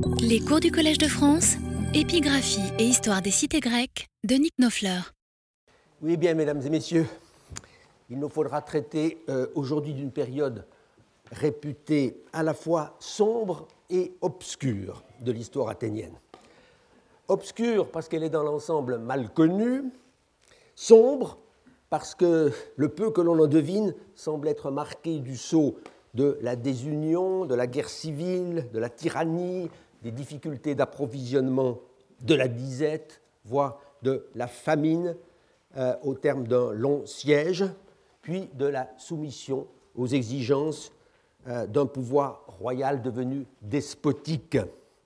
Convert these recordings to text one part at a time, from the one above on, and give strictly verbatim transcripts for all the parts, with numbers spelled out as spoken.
Les cours du Collège de France, épigraphie et histoire des cités grecques de Nick Knopfler. Oui, bien, mesdames et messieurs, il nous faudra traiter euh, aujourd'hui d'une période réputée à la fois sombre et obscure de l'histoire athénienne. Obscure parce qu'elle est dans l'ensemble mal connue, sombre parce que le peu que l'on en devine semble être marqué du sceau de la désunion, de la guerre civile, de la tyrannie, des difficultés d'approvisionnement, de la disette, voire de la famine euh, au terme d'un long siège, puis de la soumission aux exigences euh, d'un pouvoir royal devenu despotique,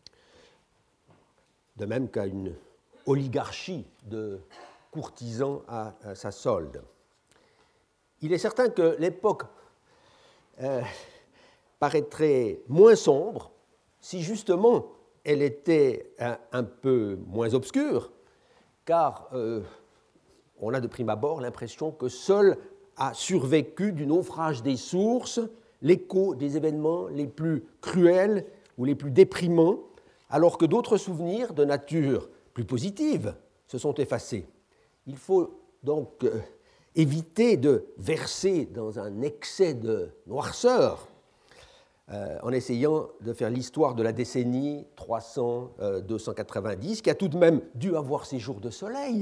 de même qu'à une oligarchie de courtisans à, à sa solde. Il est certain que l'époque euh, paraîtrait moins sombre si justement elle était un, un peu moins obscure, car euh, on a de prime abord l'impression que seul a survécu du naufrage des sources l'écho des événements les plus cruels ou les plus déprimants, alors que d'autres souvenirs de nature plus positive se sont effacés. Il faut donc euh, éviter de verser dans un excès de noirceur euh, en essayant de faire l'histoire de la décennie trois cents à deux cent quatre-vingt-dix, qui a tout de même dû avoir ses jours de soleil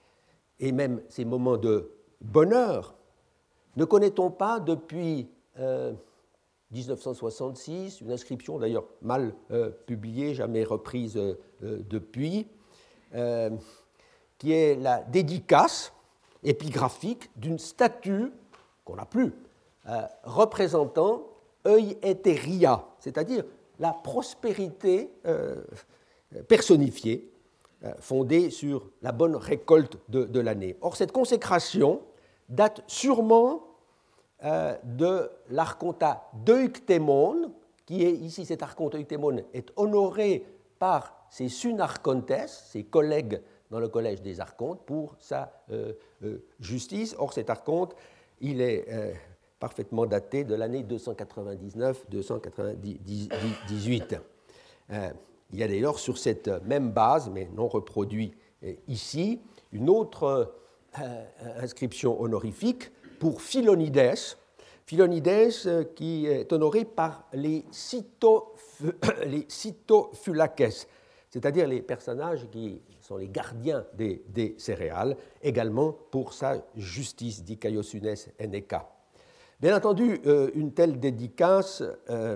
et même ses moments de bonheur. Ne connaît-on pas depuis euh, dix-neuf cent soixante-six, une inscription d'ailleurs mal euh, publiée, jamais reprise euh, depuis, euh, qui est la dédicace épigraphique d'une statue qu'on n'a plus, euh, représentant Euetheria, c'est-à-dire la prospérité euh, personnifiée, euh, fondée sur la bonne récolte de, de l'année. Or, cette consécration date sûrement euh, de l'archontat d'Euctémon, qui est ici, cet archonte Euctémon est honoré par ses sunarchontes, ses collègues dans le collège des archontes, pour sa euh, euh, justice. Or, cet archonte, il est euh, parfaitement daté de l'année deux cent quatre-vingt-dix-neuf deux cent quatre-vingt-dix-huit. Euh, il y a d'ailleurs sur cette même base, mais non reproduit euh, ici, une autre euh, inscription honorifique pour Philonides, Philonides euh, qui est honoré par les, cyto, les cytophulakes, c'est-à-dire les personnages qui sont les gardiens des, des céréales, également pour sa justice, dit Caiosunes Eneka. Bien entendu, euh, une telle dédicace euh,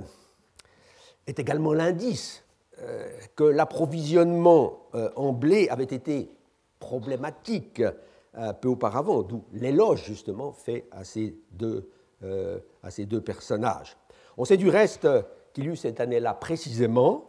est également l'indice euh, que l'approvisionnement euh, en blé avait été problématique euh, peu auparavant, d'où l'éloge justement fait à ces deux, euh, à ces deux personnages. On sait du reste qu'il y eut cette année-là précisément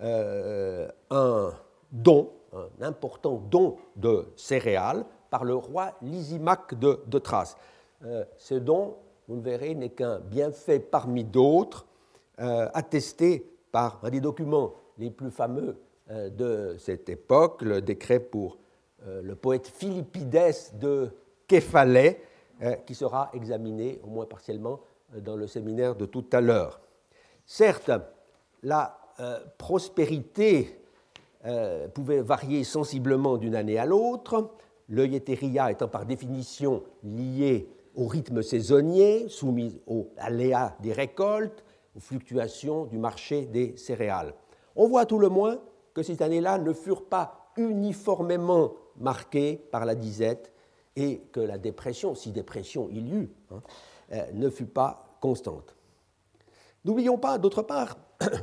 euh, un don, un important don de céréales par le roi Lysimaque de, de Thrace. Euh, ce don, vous le verrez, n'est qu'un bienfait parmi d'autres, euh, attesté par un des documents les plus fameux euh, de cette époque, le décret pour euh, le poète Philippides de Képhalais, euh, qui sera examiné, au moins partiellement, euh, dans le séminaire de tout à l'heure. Certes, la euh, prospérité euh, pouvait varier sensiblement d'une année à l'autre, l'Euetheria étant par définition liée au rythme saisonnier, soumise aux aléas des récoltes, aux fluctuations du marché des céréales. On voit à tout le moins que ces années-là ne furent pas uniformément marquées par la disette et que la dépression, si dépression il y eut, hein, euh, ne fut pas constante. N'oublions pas, d'autre part,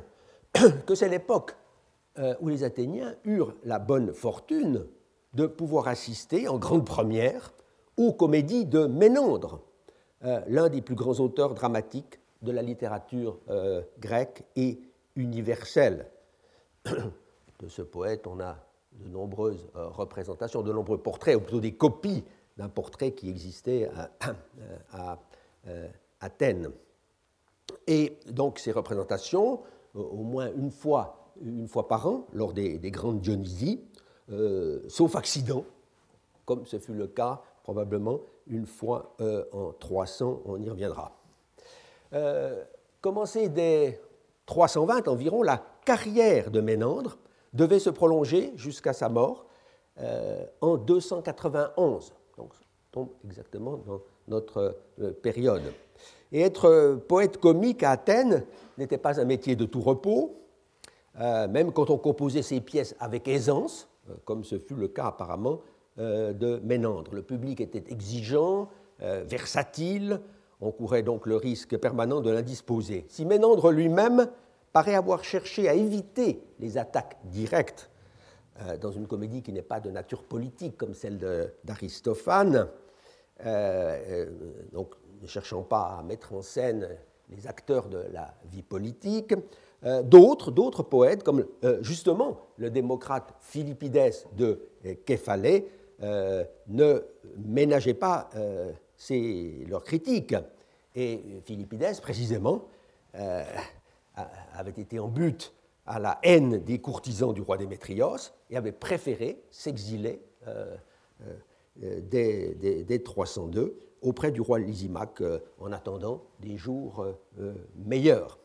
que c'est l'époque euh, où les Athéniens eurent la bonne fortune de pouvoir assister en grande première aux comédies de Ménandre, euh, l'un des plus grands auteurs dramatiques de la littérature euh, grecque et universelle. De ce poète, on a de nombreuses euh, représentations, de nombreux portraits, ou plutôt des copies d'un portrait qui existait à, à, à euh, Athènes. Et donc ces représentations, euh, au moins une fois, une fois par an, lors des, des grandes Dionysies, euh, sauf accident, comme ce fut le cas probablement une fois euh, en trois cents, on y reviendra. Euh, commencer dès trois cent vingt environ, la carrière de Ménandre devait se prolonger jusqu'à sa mort euh, en deux cent quatre-vingt-onze. Donc, ça tombe exactement dans notre euh, période. Et être euh, poète comique à Athènes n'était pas un métier de tout repos, euh, même quand on composait ses pièces avec aisance, euh, comme ce fut le cas apparemment euh, de Ménandre. Le public était exigeant, euh, versatile, on courait donc le risque permanent de l'indisposer. Si Ménandre lui-même paraît avoir cherché à éviter les attaques directes euh, dans une comédie qui n'est pas de nature politique comme celle de, d'Aristophane, euh, euh, donc ne cherchant pas à mettre en scène les acteurs de la vie politique, euh, d'autres, d'autres poètes, comme euh, justement le démocrate Philippides de Képhalais, euh, ne ménageaient pas euh, ces, leurs critiques. Et Philippides, précisément, euh, avait été en butte à la haine des courtisans du roi Démétrios et avait préféré s'exiler euh, euh, dès, dès, dès trois cent deux auprès du roi Lysimaque euh, en attendant des jours euh, meilleurs.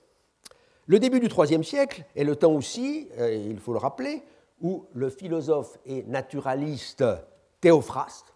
Le début du troisième siècle est le temps aussi, euh, il faut le rappeler, où le philosophe et naturaliste Théophraste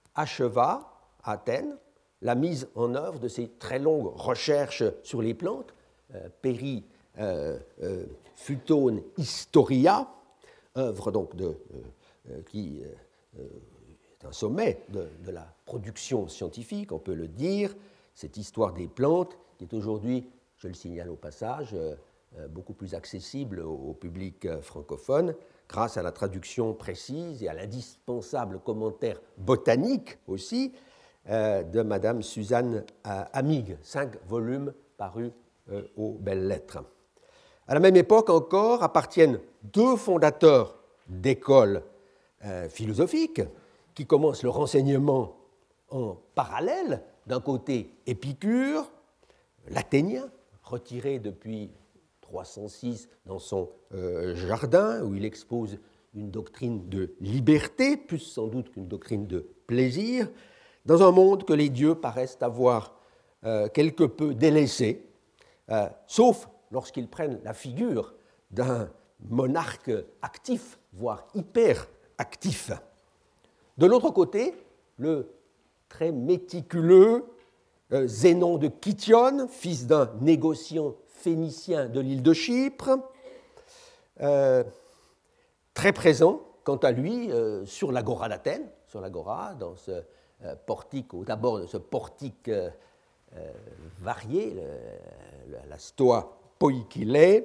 acheva à Athènes la mise en œuvre de ces très longues recherches sur les plantes, euh, Peri euh, euh, Phytone Historia, œuvre donc de, euh, qui euh, est un sommet de, de la production scientifique, on peut le dire, cette histoire des plantes qui est aujourd'hui, je le signale au passage, euh, beaucoup plus accessible au, au public euh, francophone, grâce à la traduction précise et à l'indispensable commentaire botanique aussi, Euh, de Madame Suzanne euh, Amig, cinq volumes parus euh, aux Belles Lettres. À la même époque encore appartiennent deux fondateurs d'écoles euh, philosophiques qui commencent leur enseignement en parallèle. D'un côté, Épicure, l'Athénien, retiré depuis trois cent six dans son euh, jardin, où il expose une doctrine de liberté, plus sans doute qu'une doctrine de plaisir, dans un monde que les dieux paraissent avoir euh, quelque peu délaissé, euh, sauf lorsqu'ils prennent la figure d'un monarque actif, voire hyper-actif. De l'autre côté, le très méticuleux euh, Zénon de Kition, fils d'un négociant phénicien de l'île de Chypre, euh, très présent, quant à lui, euh, sur l'agora d'Athènes, sur l'agora, dans ce Euh, portique, ou d'abord de ce portique euh, euh, varié, le, le, la stoa poikilé,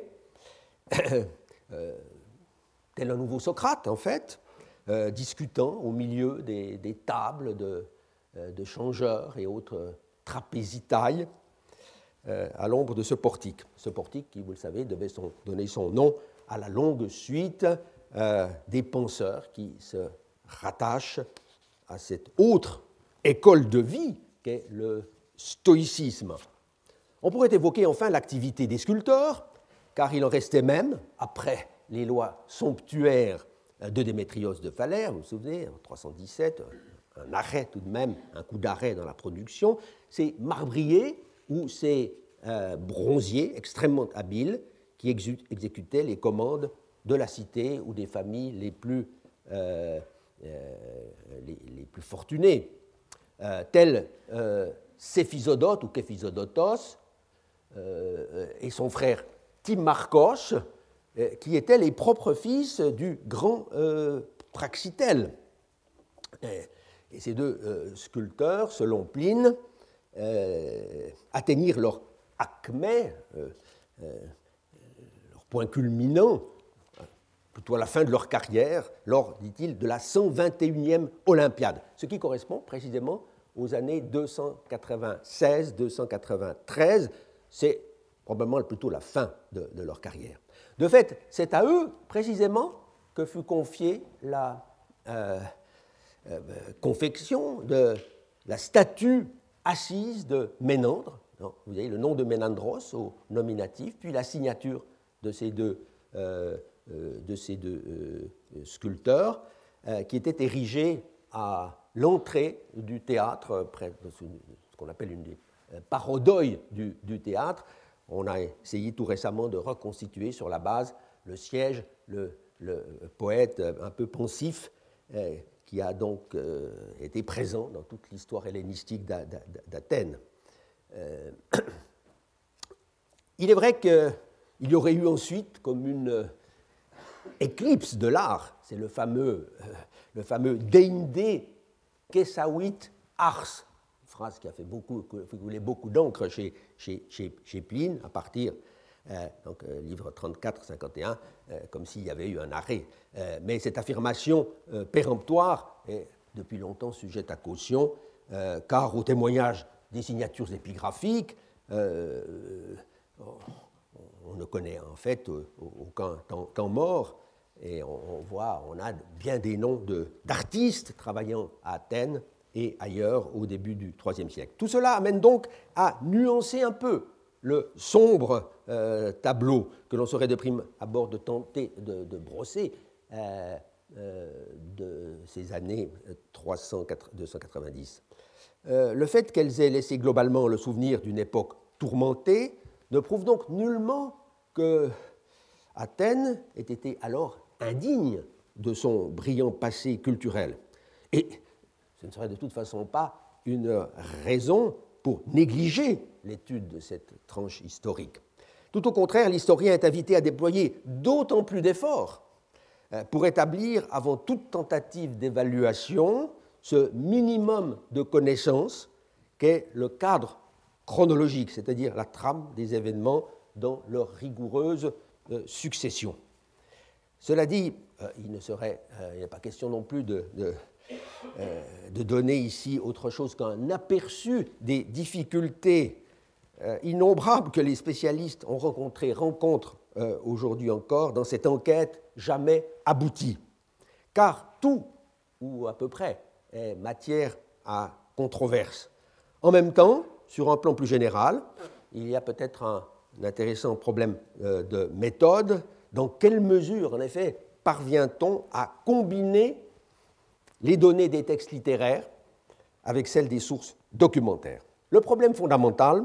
euh, tel un nouveau Socrate en fait, euh, discutant au milieu des, des tables de, euh, de changeurs et autres trapézitailles euh, à l'ombre de ce portique. Ce portique qui, vous le savez, devait son, donner son nom à la longue suite euh, des penseurs qui se rattachent à cette autre école de vie qu'est le stoïcisme. On pourrait évoquer enfin l'activité des sculpteurs, car il en restait même, après les lois somptuaires de Démétrios de Phalère, vous vous souvenez, en trois cent dix-sept, un arrêt tout de même, un coup d'arrêt dans la production, ces marbriers ou ces euh, bronziers extrêmement habiles qui exécutaient les commandes de la cité ou des familles les plus, euh, euh, les, les plus fortunées. Euh, tel euh, Céphisodote ou Képhisodotos euh, et son frère Timarchos, euh, qui étaient les propres fils du grand euh, Praxitèle. Et, et ces deux euh, sculpteurs, selon Pline, euh, atteignirent leur acmé, euh, euh, leur point culminant, plutôt à la fin de leur carrière, lors, dit-il, de la cent vingt et unième Olympiade, ce qui correspond précisément aux années deux cent quatre-vingt-seize deux cent quatre-vingt-treize. C'est probablement plutôt la fin de, de leur carrière. De fait, c'est à eux, précisément, que fut confiée la euh, euh, confection de la statue assise de Ménandre. Vous avez le nom de Ménandros au nominatif, puis la signature de ces deux euh, de ces deux euh, sculpteurs, euh, qui étaient érigés à l'entrée du théâtre, près de ce qu'on appelle une des parodoi du, du théâtre, on a essayé tout récemment de reconstituer sur la base le siège, le, le poète un peu pensif euh, qui a donc euh, été présent dans toute l'histoire hellénistique d'Athènes. Euh, il est vrai qu'il y aurait eu ensuite comme une éclipse de l'art, c'est le fameux, euh, le fameux Deinde Kessawit Ars, phrase qui a fait beaucoup, qui voulait beaucoup d'encre chez, chez, chez, chez Pline, à partir, euh, donc euh, livre trente-quatre cinquante et un, euh, comme s'il y avait eu un arrêt. Euh, mais cette affirmation euh, péremptoire est depuis longtemps sujette à caution, euh, car au témoignage des signatures épigraphiques, euh, on ne connaît en fait aucun temps, temps mort, et on, on voit, on a bien des noms de, d'artistes travaillant à Athènes et ailleurs au début du troisième siècle. Tout cela amène donc à nuancer un peu le sombre euh, tableau que l'on serait de prime abord de tenter de, de brosser euh, euh, de ces années trois cents à deux cent quatre-vingt-dix. Euh, le fait qu'elles aient laissé globalement le souvenir d'une époque tourmentée ne prouve donc nullement que Athènes ait été alors indigne de son brillant passé culturel. Et ce ne serait de toute façon pas une raison pour négliger l'étude de cette tranche historique. Tout au contraire, l'historien est invité à déployer d'autant plus d'efforts pour établir, avant toute tentative d'évaluation, ce minimum de connaissances qu'est le cadre chronologique, c'est-à-dire la trame des événements dans leur rigoureuse euh, succession. Cela dit, euh, il ne serait, euh, il n'est pas question non plus de, de, euh, de donner ici autre chose qu'un aperçu des difficultés euh, innombrables que les spécialistes ont rencontrées, rencontrent euh, aujourd'hui encore dans cette enquête jamais aboutie. Car tout, ou à peu près, est matière à controverse. En même temps, sur un plan plus général, il y a peut-être un, un intéressant problème euh, de méthode. Dans quelle mesure, en effet, parvient-on à combiner les données des textes littéraires avec celles des sources documentaires? Le problème fondamental,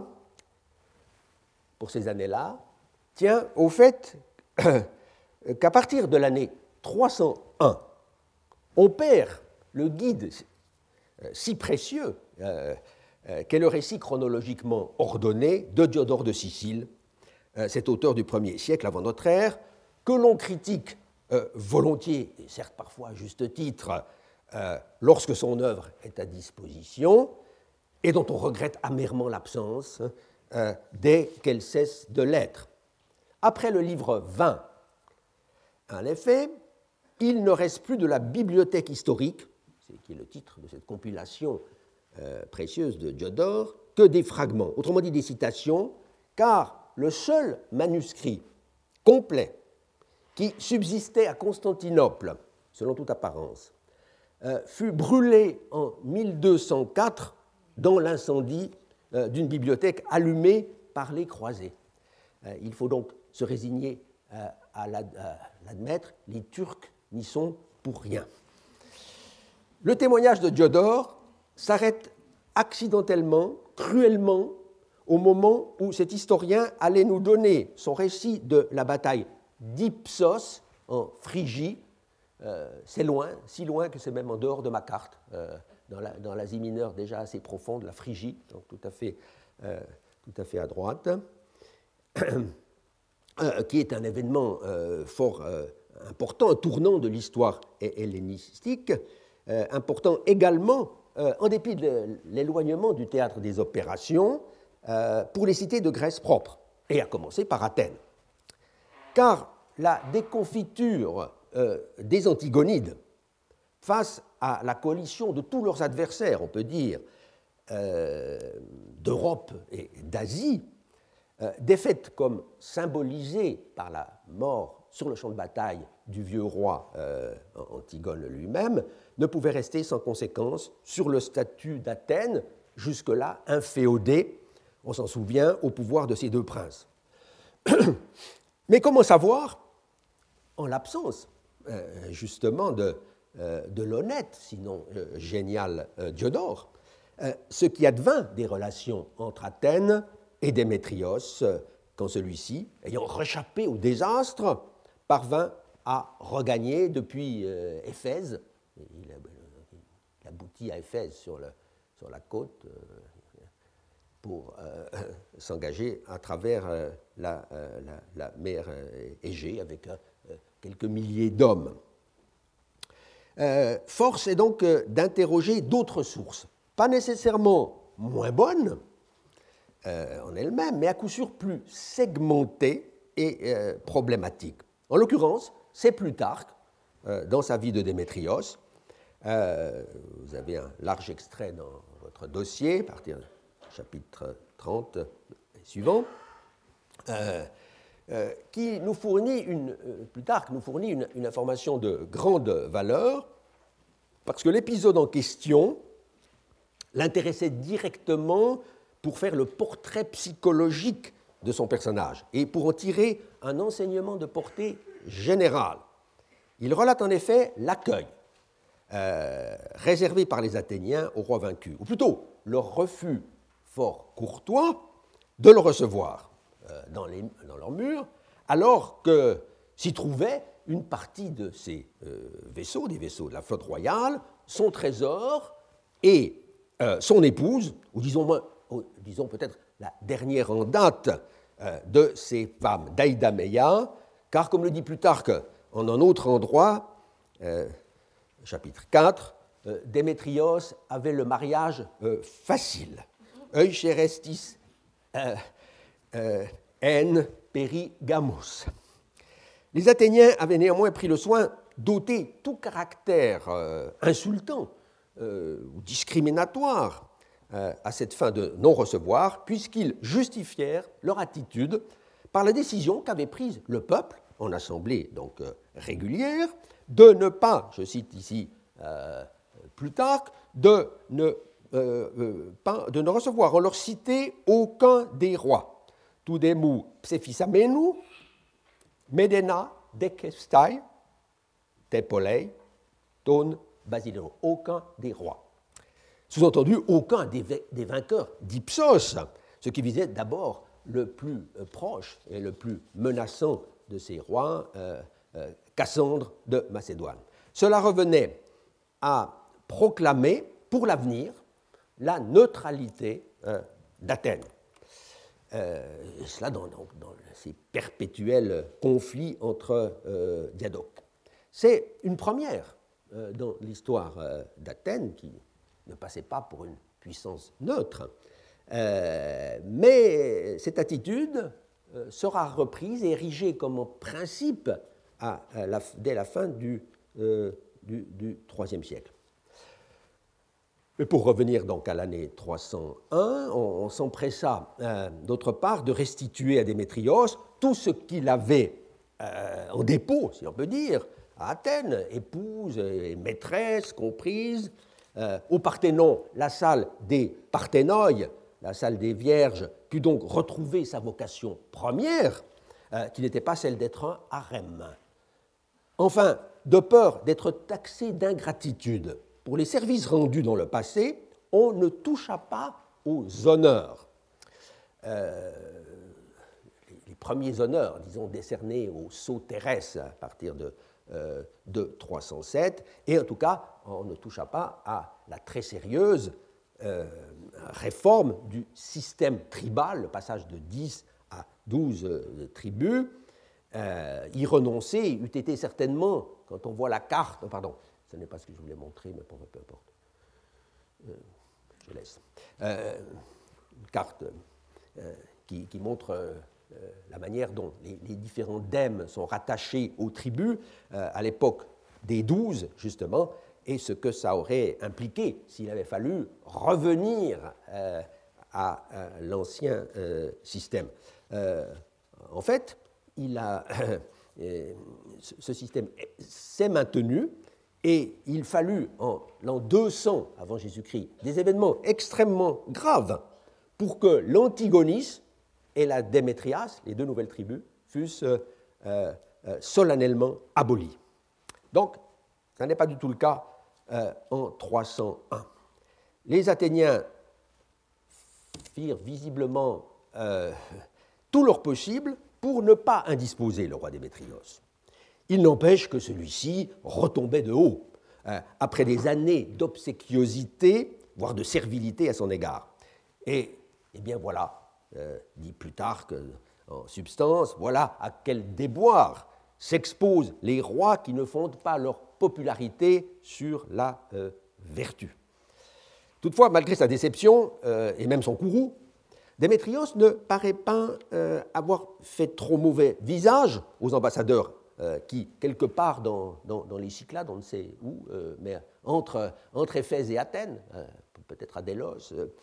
pour ces années-là, tient au fait qu'à partir de l'année trois cent un, on perd le guide si précieux euh, euh, qu'est le récit chronologiquement ordonné de Diodore de Sicile, euh, cet auteur du premier siècle avant notre ère, que l'on critique euh, volontiers, et certes parfois à juste titre, euh, lorsque son œuvre est à disposition, et dont on regrette amèrement l'absence euh, dès qu'elle cesse de l'être. Après le livre vingt, en effet, il ne reste plus de la bibliothèque historique, qui est le titre de cette compilation euh, précieuse de Diodore, que des fragments, autrement dit des citations, car le seul manuscrit complet qui subsistait à Constantinople, selon toute apparence, euh, fut brûlé en mille deux cent quatre dans l'incendie euh, d'une bibliothèque allumée par les croisés. Euh, il faut donc se résigner euh, à l'admettre, les Turcs n'y sont pour rien. Le témoignage de Diodore s'arrête accidentellement, cruellement, au moment où cet historien allait nous donner son récit de la bataille d'Ipsos en Phrygie. Euh, c'est loin, si loin que c'est même en dehors de ma carte, euh, dans, la, dans l'Asie mineure déjà assez profonde, la Phrygie, donc tout à fait, euh, tout à, fait à droite, euh, qui est un événement euh, fort euh, important, un tournant de l'histoire hellénistique, Euh, important également, euh, en dépit de l'éloignement du théâtre des opérations, euh, pour les cités de Grèce propre, et à commencer par Athènes. Car la déconfiture euh, des Antigonides face à la coalition de tous leurs adversaires, on peut dire, euh, d'Europe et d'Asie, euh, défaite comme symbolisée par la mort sur le champ de bataille du vieux roi euh, Antigone lui-même, ne pouvait rester sans conséquence sur le statut d'Athènes, jusque-là inféodé, on s'en souvient, au pouvoir de ces deux princes. Mais comment savoir, en l'absence euh, justement de, euh, de l'honnête, sinon euh, génial euh, Diodore, euh, ce qui advint des relations entre Athènes et Démétrios, euh, quand celui-ci, ayant réchappé au désastre, parvint à regagner depuis euh, Éphèse. Il, il aboutit à Éphèse sur, le, sur la côte euh, pour euh, s'engager à travers euh, la, euh, la, la mer euh, Égée avec euh, quelques milliers d'hommes. Euh, force est donc euh, d'interroger d'autres sources, pas nécessairement moins bonnes euh, en elles-mêmes, mais à coup sûr plus segmentées et euh, problématiques. En l'occurrence, c'est Plutarque, euh, dans sa vie de Démétrios. Euh, vous avez un large extrait dans votre dossier, à partir du chapitre trente et suivant, euh, euh, qui nous fournit, une, euh, Plutarque nous fournit une, une information de grande valeur, parce que l'épisode en question l'intéressait directement pour faire le portrait psychologique de son personnage et pour en tirer un enseignement de portée générale. Il relate en effet l'accueil euh, réservé par les Athéniens au roi vaincu, ou plutôt leur refus fort courtois de le recevoir euh, dans, les, dans leurs murs, alors que s'y trouvait une partie de ces euh, vaisseaux, des vaisseaux de la flotte royale, son trésor et euh, son épouse, ou disons, moins, ou disons peut-être la dernière en date euh, de ces femmes d'Aïdaméia, car comme le dit Plutarque en un autre endroit, euh, chapitre quatre, euh, Démétrios avait le mariage euh, facile. Eucherestis euh, euh, en perigamos. Les Athéniens avaient néanmoins pris le soin d'ôter tout caractère euh, insultant euh, ou discriminatoire euh, à cette fin de non-recevoir, puisqu'ils justifièrent leur attitude par la décision qu'avait prise le peuple, en assemblée donc euh, régulière, de ne pas, je cite ici euh, Plutarque, de ne, euh, euh, pas, de ne recevoir en leur cité aucun des rois. Tudemu psephisamenu, Medena, Dekestai, Tepolei, Ton, Basileo. Aucun des rois. Sous-entendu, aucun des, des vainqueurs d'Ipsos, ce qui visait d'abord le plus proche et le plus menaçant de ces rois, euh, euh, Cassandre de Macédoine. Cela revenait à proclamer pour l'avenir la neutralité euh, d'Athènes. Euh, et cela dans, dans, dans ces perpétuels conflits entre euh, diadoques. C'est une première euh, dans l'histoire euh, d'Athènes, qui ne passait pas pour une puissance neutre, euh, mais cette attitude euh, sera reprise et érigée comme principe à, à la, dès la fin du, euh, du, du troisième siècle. Mais pour revenir donc à l'année trois cent un, on, on s'empressa euh, d'autre part de restituer à Démétrios tout ce qu'il avait euh, en dépôt, si on peut dire, à Athènes, épouses et maîtresses comprises, euh, au Parthénon, la salle des Parthénoï, la salle des Vierges, put donc retrouver sa vocation première, euh, qui n'était pas celle d'être un harem. Enfin, de peur d'être taxé d'ingratitude pour les services rendus dans le passé, on ne toucha pas aux honneurs. Euh, les premiers honneurs, disons, décernés aux Sotérès à partir de, euh, de trois cent sept, et en tout cas, on ne toucha pas à la très sérieuse euh, réforme du système tribal, le passage de dix à douze euh, tribus. Euh, y renoncer eût été certainement, quand on voit la carte, pardon, ce n'est pas ce que je voulais montrer, mais peu importe. Euh, je laisse. Euh, une carte euh, qui, qui montre euh, la manière dont les, les différents dèmes sont rattachés aux tribus euh, à l'époque des douze, justement, et ce que ça aurait impliqué s'il avait fallu revenir euh, à, à l'ancien euh, système. Euh, en fait, il a, euh, ce système s'est maintenu. Et il fallut, en l'an deux cents avant Jésus-Christ, des événements extrêmement graves pour que l'Antigonis et la Démétrias, les deux nouvelles tribus, fussent euh, euh, solennellement abolies. Donc, ce n'est pas du tout le cas euh, en trois cent un. Les Athéniens firent visiblement euh, tout leur possible pour ne pas indisposer le roi Démétrios. Il n'empêche que celui-ci retombait de haut, euh, après des années d'obséquiosité, voire de servilité à son égard. Et, eh bien voilà, euh, dit Plutarque en substance, voilà à quel déboire s'exposent les rois qui ne fondent pas leur popularité sur la euh, vertu. Toutefois, malgré sa déception, euh, et même son courroux, Démétrios ne paraît pas euh, avoir fait trop mauvais visage aux ambassadeurs euh, qui, quelque part dans, dans, dans les Cyclades, on ne sait où, euh, mais entre, entre Éphèse et Athènes, euh, peut-être à Délos, euh,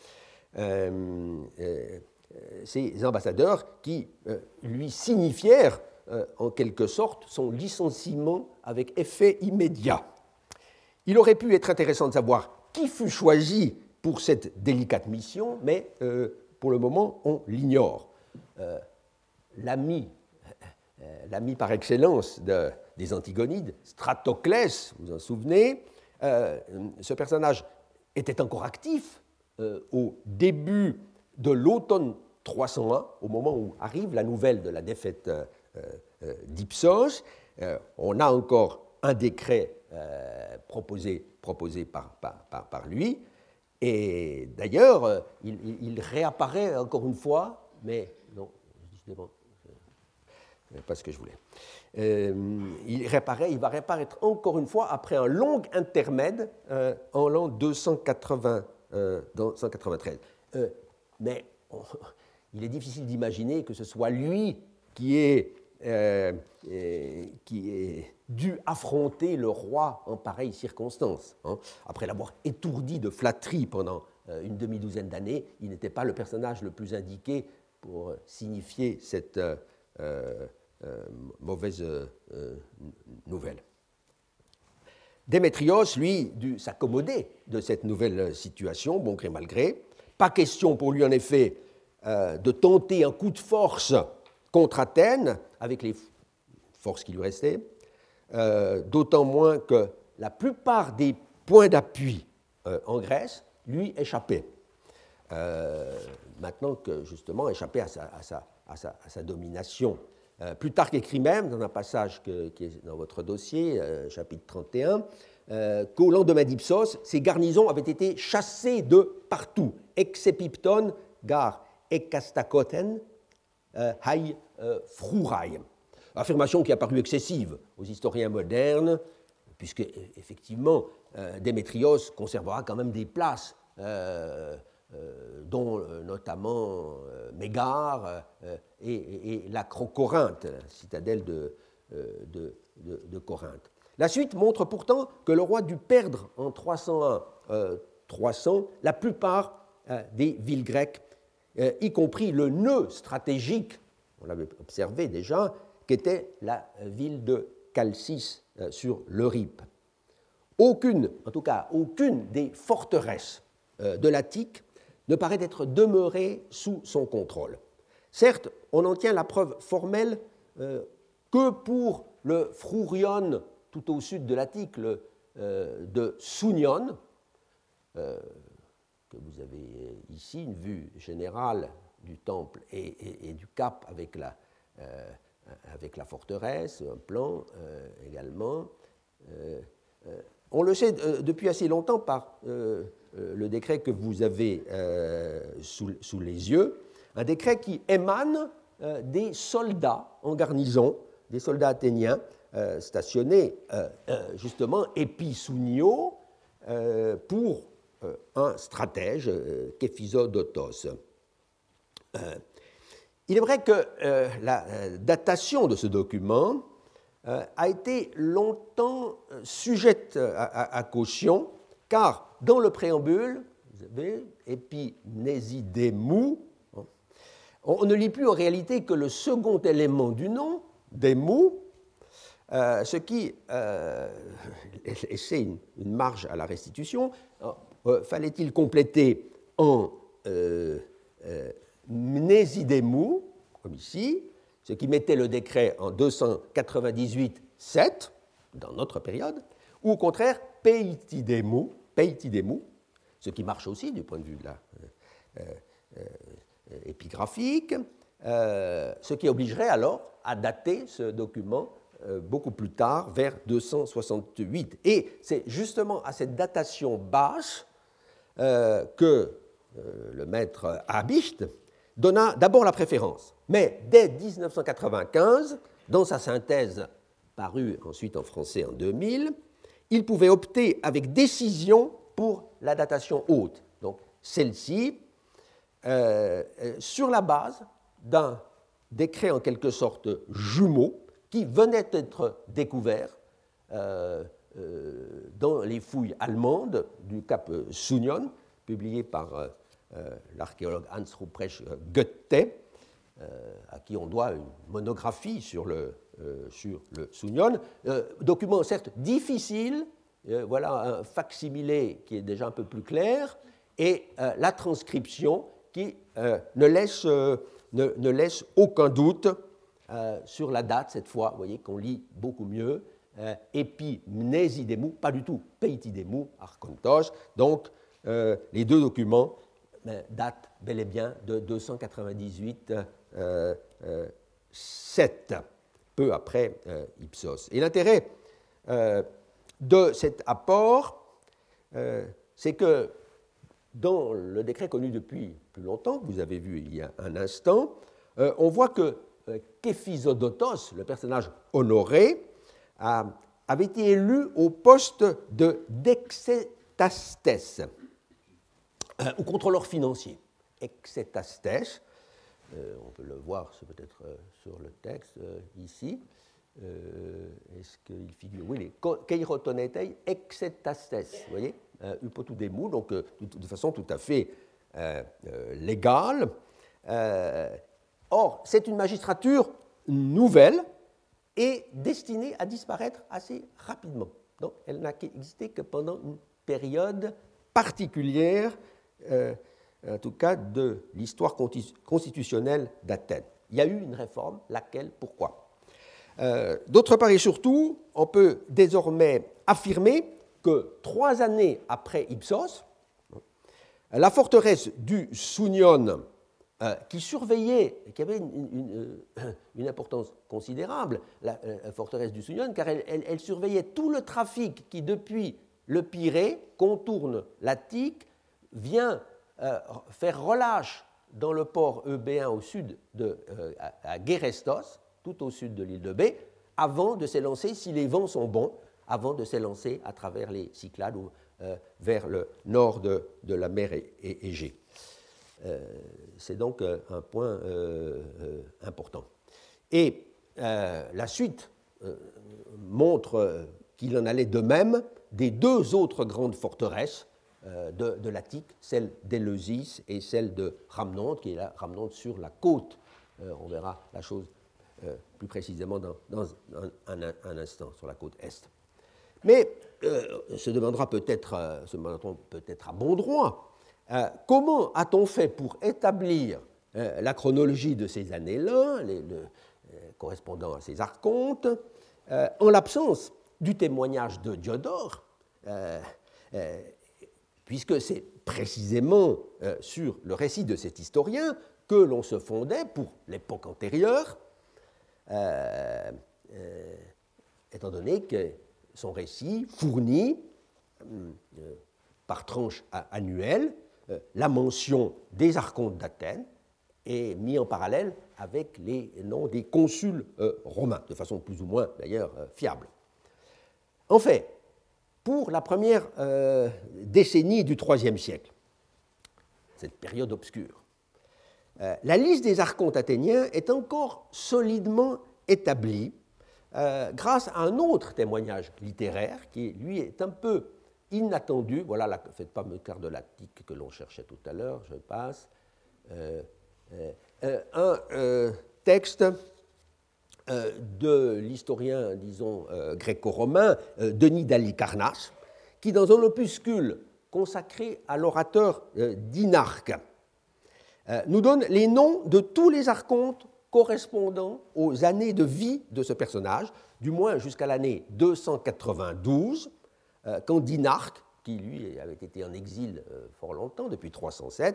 euh, ces ambassadeurs qui euh, lui signifièrent euh, en quelque sorte son licenciement avec effet immédiat. Il aurait pu être intéressant de savoir qui fut choisi pour cette délicate mission, mais euh, pour le moment, on l'ignore. Euh, l'ami, euh, l'ami par excellence de, des Antigonides, Stratoclès, vous vous en souvenez, euh, ce personnage était encore actif euh, au début de l'automne trois cent un, au moment où arrive la nouvelle de la défaite euh, euh, d'Ipsos. Euh, on a encore un décret euh, proposé, proposé par, par, par, par lui. Et d'ailleurs, euh, il, il réapparaît encore une fois, mais non, c'est bon, c'est pas ce que je voulais. Euh, il, réapparaît, il va réapparaître encore une fois après un long intermède euh, en l'an deux cent quatre-vingts, euh, dans cent quatre-vingt-treize. Euh, mais on, il est difficile d'imaginer que ce soit lui qui est, euh, euh, qui est dû affronter le roi en pareille circonstance. Hein. Après l'avoir étourdi de flatteries pendant euh, une demi-douzaine d'années, il n'était pas le personnage le plus indiqué pour signifier cette euh, euh, mauvaise euh, nouvelle. Démétrios, lui, dut s'accommoder de cette nouvelle situation, bon gré mal gré. Pas question pour lui, en effet, euh, de tenter un coup de force contre Athènes, avec les forces qui lui restaient, euh, d'autant moins que la plupart des points d'appui euh, en Grèce lui échappaient. Euh, maintenant que, justement, échappaient à sa, à sa, à sa, à sa domination. Euh, Plutarque écrit même, dans un passage que, qui est dans votre dossier, euh, chapitre trente et un, euh, qu'au lendemain d'Ipsos, ces garnisons avaient été chassées de partout. Exepipton, gar ekastakoten, hai frurai. Affirmation qui a paru excessive aux historiens modernes, puisque, effectivement, euh, Démétrios conservera quand même des places, euh, Euh, dont euh, notamment euh, Mégare euh, et, et, et l'Acrocorinthe, la citadelle de, euh, de, de, de Corinthe. La suite montre pourtant que le roi dut perdre en trois cent un trois cents la plupart euh, des villes grecques, euh, y compris le nœud stratégique, on l'avait observé déjà, qu'était la ville de Chalcis euh, sur l'Euripe. Aucune, en tout cas aucune des forteresses euh, de l'Attique ne paraît être demeuré sous son contrôle. Certes, on en tient la preuve formelle euh, que pour le Frourion, tout au sud de l'Attique, euh, de Sounion, euh, que vous avez ici, une vue générale du temple et, et, et du cap avec la, euh, avec la forteresse, un plan euh, également. Euh, euh, on le sait euh, depuis assez longtemps par euh, le décret que vous avez euh, sous, sous les yeux, un décret qui émane euh, des soldats en garnison, des soldats athéniens euh, stationnés euh, euh, justement Épisounio euh, pour euh, un stratège, euh, Képhisodotos. Euh, il est vrai que euh, la euh, datation de ce document euh, a été longtemps sujette à, à, à caution, car dans le préambule, vous avez Epinésidémou, on ne lit plus en réalité que le second élément du nom, démou, euh, ce qui euh, laissait une, une marge à la restitution. Euh, fallait-il compléter en euh, euh, mnésidémou, comme ici, ce qui mettait le décret en deux cent quatre-vingt-dix-huit sept, dans notre période, ou au contraire peitidémou, peitidémou, ce qui marche aussi du point de vue de la, euh, euh, épigraphique, euh, ce qui obligerait alors à dater ce document euh, beaucoup plus tard, vers deux cent soixante-huit. Et c'est justement à cette datation basse euh, que euh, le maître Habicht donna d'abord la préférence. Mais dès dix-neuf cent quatre-vingt-quinze, dans sa synthèse parue ensuite en français en deux mille, il pouvait opter avec décision pour la datation haute. Donc celle-ci, euh, sur la base d'un décret en quelque sorte jumeau qui venait d'être découvert euh, euh, dans les fouilles allemandes du cap Sunion, publié par euh, euh, l'archéologue Hans Ruprecht Goethe, euh, à qui on doit une monographie sur le, euh, sur le Sunion. Euh, document certes difficile, euh, voilà un facsimilé qui est déjà un peu plus clair, et euh, la transcription qui euh, ne, laisse, euh, ne, ne laisse aucun doute euh, sur la date, cette fois, vous voyez qu'on lit beaucoup mieux, euh, Epi Mnesidemu, pas du tout, Peitidemu, Archontos, donc euh, les deux documents euh, datent bel et bien de deux cent quatre-vingt-dix-huit euh, euh, sept, peu après euh, Ipsos. Et l'intérêt euh, de cet apport, euh, c'est que dans le décret connu depuis plus longtemps, que vous avez vu il y a un instant, euh, on voit que euh, Képhisodotos, le personnage honoré, a, avait été élu au poste de d'exétastes, euh, ou contrôleur financier. Exétastes, euh, on peut le voir peut-être euh, sur le texte euh, ici. Euh, est-ce qu'il figure? Oui, les Keirotonetei exétastes, vous voyez, euh, Upotudemu, donc euh, de, de façon tout à fait euh, euh, légale. Euh, or, c'est une magistrature nouvelle et destinée à disparaître assez rapidement. Donc, elle n'a existé que pendant une période particulière, euh, en tout cas de l'histoire constitutionnelle d'Athènes. Il y a eu une réforme, laquelle, pourquoi? Euh, d'autre part et surtout, on peut désormais affirmer que trois années après Ipsos, la forteresse du Sunion, euh, qui surveillait, qui avait une, une, une importance considérable, la, la forteresse du Sunion, car elle, elle, elle surveillait tout le trafic qui, depuis le Pirée, contourne l'Attique, vient euh, faire relâche dans le port eubéen au sud de euh, à, à Gerestos, tout au sud de l'île de Bé, avant de s'élancer, si les vents sont bons, avant de s'élancer à travers les Cyclades ou euh, vers le nord de, de la mer Égée. Euh, c'est donc euh, un point euh, euh, important. Et euh, la suite euh, montre qu'il en allait de même des deux autres grandes forteresses euh, de, de l'Attique, celle d'Éleusis et celle de Rhamnonte, qui est la Rhamnonte sur la côte. Euh, on verra la chose Euh, plus précisément dans, dans un, un, un instant, sur la côte est. Mais euh, se demandera peut-être, euh, se demandera peut-être à bon droit, euh, comment a-t-on fait pour établir euh, la chronologie de ces années-là, les, le, euh, correspondant à ces archontes, euh, en l'absence du témoignage de Diodore, euh, euh, puisque c'est précisément euh, sur le récit de cet historien que l'on se fondait pour l'époque antérieure, Euh, euh, étant donné que son récit fournit, euh, par tranche annuelle, euh, la mention des archontes d'Athènes et mis en parallèle avec les noms des consuls euh, romains, de façon plus ou moins d'ailleurs euh, fiable. En fait, pour la première euh, décennie du troisième siècle, cette période obscure, Euh, la liste des archontes athéniens est encore solidement établie euh, grâce à un autre témoignage littéraire qui, lui, est un peu inattendu. Voilà la cette fameuse carte de l'Attique que l'on cherchait tout à l'heure, je passe. Euh, euh, euh, un euh, texte euh, de l'historien, disons, euh, gréco-romain, euh, Denis d'Halicarnasse, qui, dans un opuscule consacré à l'orateur euh, Dinarque, nous donne les noms de tous les archontes correspondant aux années de vie de ce personnage, du moins jusqu'à l'année deux cent quatre-vingt-douze, quand Dinarque, qui lui avait été en exil fort longtemps, depuis trois cent sept,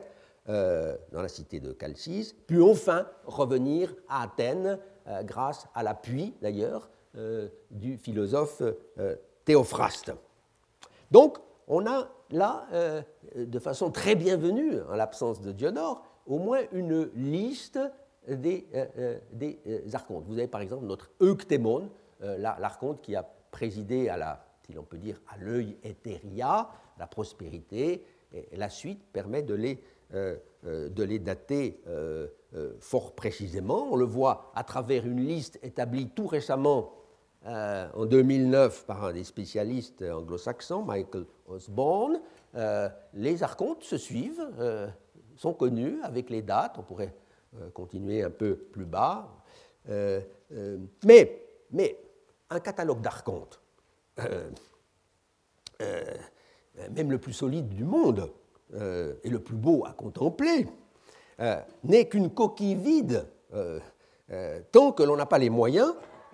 euh, dans la cité de Chalcis, puis enfin revenir à Athènes, euh, grâce à l'appui d'ailleurs euh, du philosophe euh, Théophraste. Donc, on a là, euh, de façon très bienvenue, en l'absence de Diodore, au moins une liste des, euh, des euh, archontes. Vous avez par exemple notre Euctémon, euh, l'archonte qui a présidé à la, si l'on peut dire, à l'œil éthéria, la prospérité, et la suite permet de les, euh, de les dater euh, euh, fort précisément. On le voit à travers une liste établie tout récemment Euh, en deux mille neuf par un des spécialistes anglo-saxons, Michael Osborne. Euh, les archontes se suivent, euh, sont connus avec les dates, on pourrait euh, continuer un peu plus bas. Euh, euh, mais, mais un catalogue d'archontes, euh, euh, même le plus solide du monde euh, et le plus beau à contempler, euh, n'est qu'une coquille vide euh, euh, tant que l'on n'a pas les moyens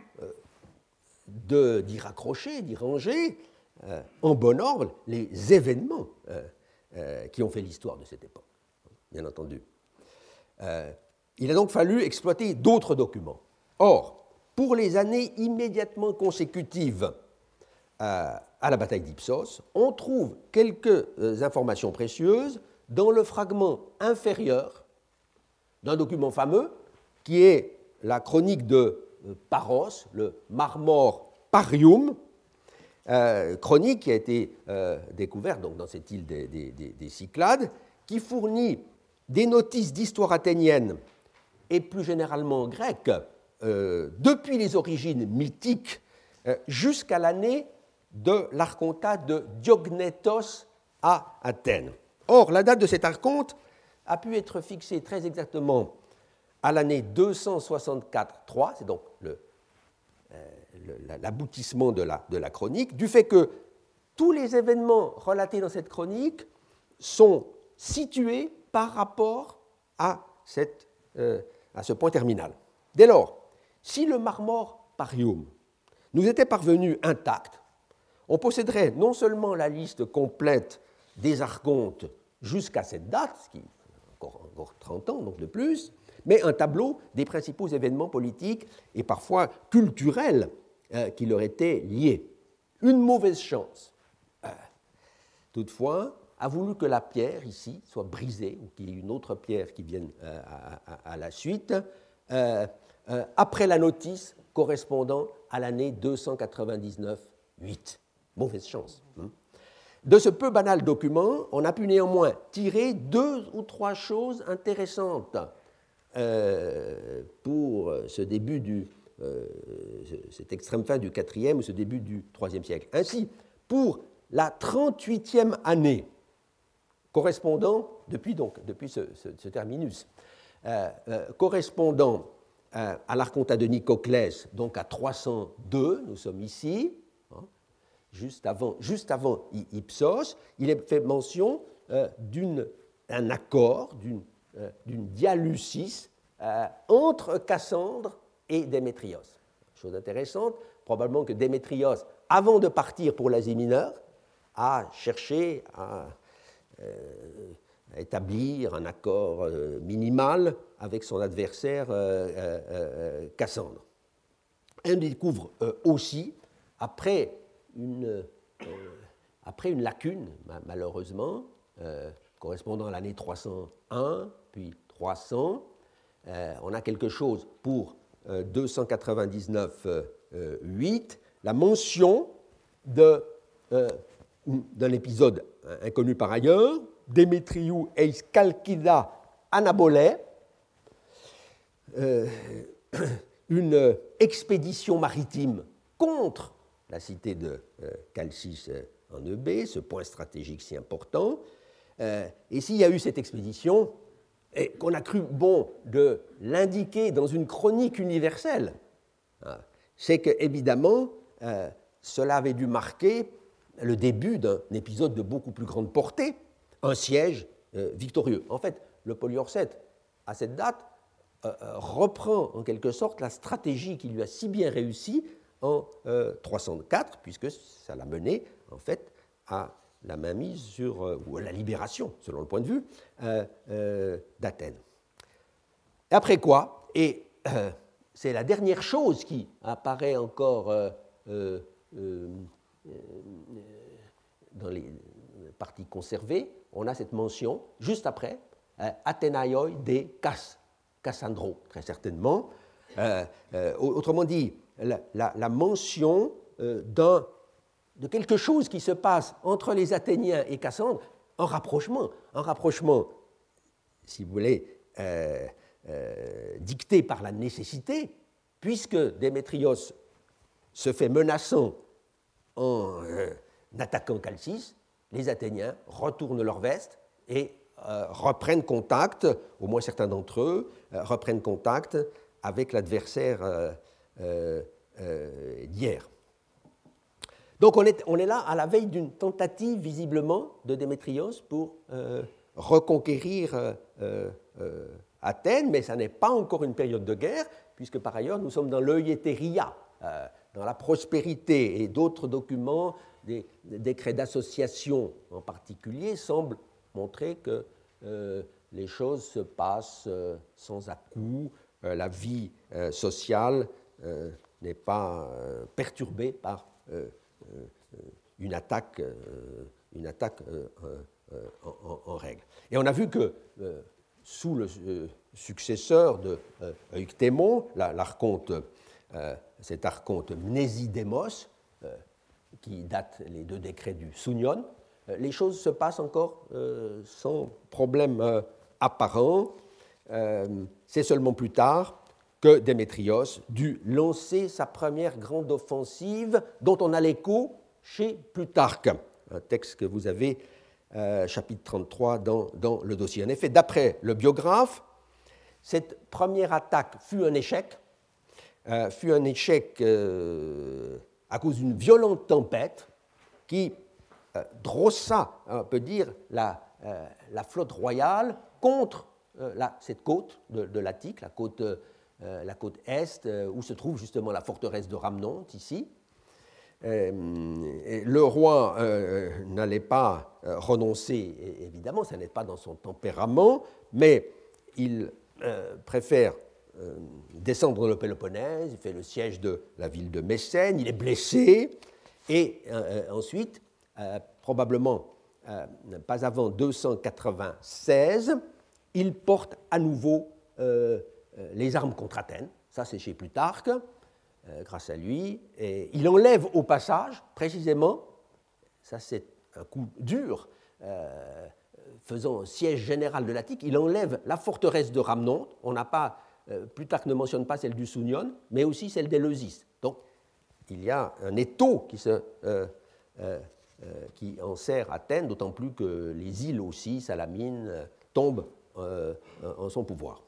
d'y raccrocher, d'y ranger euh, en bon ordre les événements euh, euh, qui ont fait l'histoire de cette époque, bien entendu. Euh, il a donc fallu exploiter d'autres documents. Or, pour les années immédiatement consécutives euh, à la bataille d'Ipsos, on trouve quelques euh, informations précieuses dans le fragment inférieur d'un document fameux qui est la chronique de Paros, le Marmor Parium, euh, chronique qui a été euh, découverte donc, dans cette île des, des, des, des Cyclades, qui fournit des notices d'histoire athénienne et plus généralement grecque, euh, depuis les origines mythiques euh, jusqu'à l'année de l'archontat de Diognetos à Athènes. Or, la date de cet archonte a pu être fixée très exactement à l'année deux cent soixante-quatre trois, c'est donc le, euh, le, l'aboutissement de la, de la chronique, du fait que tous les événements relatés dans cette chronique sont situés par rapport à, cette, euh, à ce point terminal. Dès lors, si le Marmor Parium nous était parvenu intact, on posséderait non seulement la liste complète des archontes jusqu'à cette date, ce qui est encore, encore trente ans, donc de plus, mais un tableau des principaux événements politiques et parfois culturels euh, qui leur étaient liés. Une mauvaise chance, euh, toutefois, a voulu que la pierre, ici, soit brisée, ou qu'il y ait une autre pierre qui vienne euh, à, à, à la suite, euh, euh, après la notice correspondant à l'année deux cent quatre-vingt-dix-neuf huit. Mauvaise chance. Hein. De ce peu banal document, on a pu néanmoins tirer deux ou trois choses intéressantes Euh, pour ce début du, euh, cette extrême fin du quatrième ou ce début du troisième siècle. Ainsi, pour la trente-huitième année, correspondant, depuis, donc, depuis ce, ce, ce terminus, euh, euh, correspondant euh, à l'archontat de Nicoclès, donc à trois cent deux, nous sommes ici, hein, juste avant, juste avant Ipsos, il est fait mention euh, d'un accord, d'une Euh, d'une dialucis euh, entre Cassandre et Démétrios. Chose intéressante, probablement que Démétrios, avant de partir pour l'Asie mineure, a cherché à, euh, à établir un accord euh, minimal avec son adversaire euh, euh, euh, Cassandre. Et on découvre euh, aussi, après une, euh, après une lacune, malheureusement, euh, correspondant à l'année trois cent un, puis trois cents, euh, on a quelque chose pour euh, deux cent quatre-vingt-dix-neuf huit, euh, la mention de, euh, d'un épisode inconnu par ailleurs, Démétriou eis Chalkida Anabolé, euh, une expédition maritime contre la cité de euh, Chalcis en Eubée, ce point stratégique si important. Euh, et s'il y a eu cette expédition, et qu'on a cru bon de l'indiquer dans une chronique universelle, hein, c'est qu'évidemment, euh, cela avait dû marquer le début d'un épisode de beaucoup plus grande portée, un siège euh, victorieux. En fait, le Poliorcète, à cette date, euh, reprend en quelque sorte la stratégie qui lui a si bien réussi en euh, trois cent quatre, puisque ça l'a mené en fait à la mainmise sur, euh, ou la libération, selon le point de vue, euh, euh, d'Athènes. Et après quoi, et euh, c'est la dernière chose qui apparaît encore euh, euh, euh, dans les parties conservées, on a cette mention, juste après, euh, Athénaioi de Cass, Cassandro, très certainement. Euh, euh, autrement dit, la, la, la mention euh, d'un, de quelque chose qui se passe entre les Athéniens et Cassandre, un rapprochement, un rapprochement, si vous voulez, euh, euh, dicté par la nécessité, puisque Démétrios se fait menaçant en euh, attaquant Chalcis, les Athéniens retournent leur veste et euh, reprennent contact, au moins certains d'entre eux, euh, reprennent contact avec l'adversaire euh, euh, euh, d'hier. Donc on est, on est là à la veille d'une tentative, visiblement, de Démétrios pour euh, reconquérir euh, euh, Athènes, mais ça n'est pas encore une période de guerre, puisque par ailleurs nous sommes dans l'euétéria, euh, dans la prospérité, et d'autres documents, des, des décrets d'association en particulier, semblent montrer que euh, les choses se passent euh, sans à-coups, euh, la vie euh, sociale euh, n'est pas euh, perturbée par euh, euh, une attaque, euh, une attaque euh, euh, en, en, en règle. Et on a vu que euh, sous le euh, successeur de euh, Euctémon, l'archonte, euh, cet archonte Mnésidémos, euh, qui date les deux décrets du Sounion, euh, les choses se passent encore euh, sans problème euh, apparent. Euh, C'est seulement plus tard que Démétrios dut lancer sa première grande offensive, dont on a l'écho chez Plutarque, un texte que vous avez, euh, chapitre trente-trois, dans, dans le dossier. En effet, d'après le biographe, cette première attaque fut un échec, euh, fut un échec euh, à cause d'une violente tempête qui euh, drossa, on peut dire, la, euh, la flotte royale contre euh, la, cette côte de, de l'Attique, la côte, euh, la côte est, euh, où se trouve justement la forteresse de Rhamnonte, ici. Euh, le roi euh, n'allait pas euh, renoncer, évidemment, ça n'est pas dans son tempérament, mais il euh, préfère euh, descendre dans le Péloponnèse, il fait le siège de la ville de Mécène, il est blessé, et euh, ensuite, euh, probablement euh, pas avant deux cent quatre-vingt-seize, il porte à nouveau euh, les armes contre Athènes, ça c'est chez Plutarque, euh, grâce à lui, et il enlève au passage, précisément, ça c'est un coup dur, euh, faisant siège général de l'Attique, il enlève la forteresse de Rhamnonte, on n'a pas, euh, Plutarque ne mentionne pas celle du Sounion, mais aussi celle d'Éleusis. Donc il y a un étau qui, se, euh, euh, euh, qui enserre Athènes, d'autant plus que les îles aussi, Salamine, euh, tombent euh, en son pouvoir.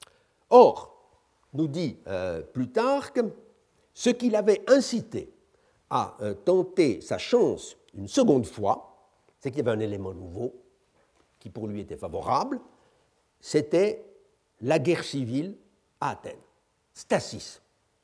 Or, nous dit euh, Plutarque, ce qui l'avait incité à euh, tenter sa chance une seconde fois, c'est qu'il y avait un élément nouveau qui pour lui était favorable, c'était la guerre civile à Athènes, stasis.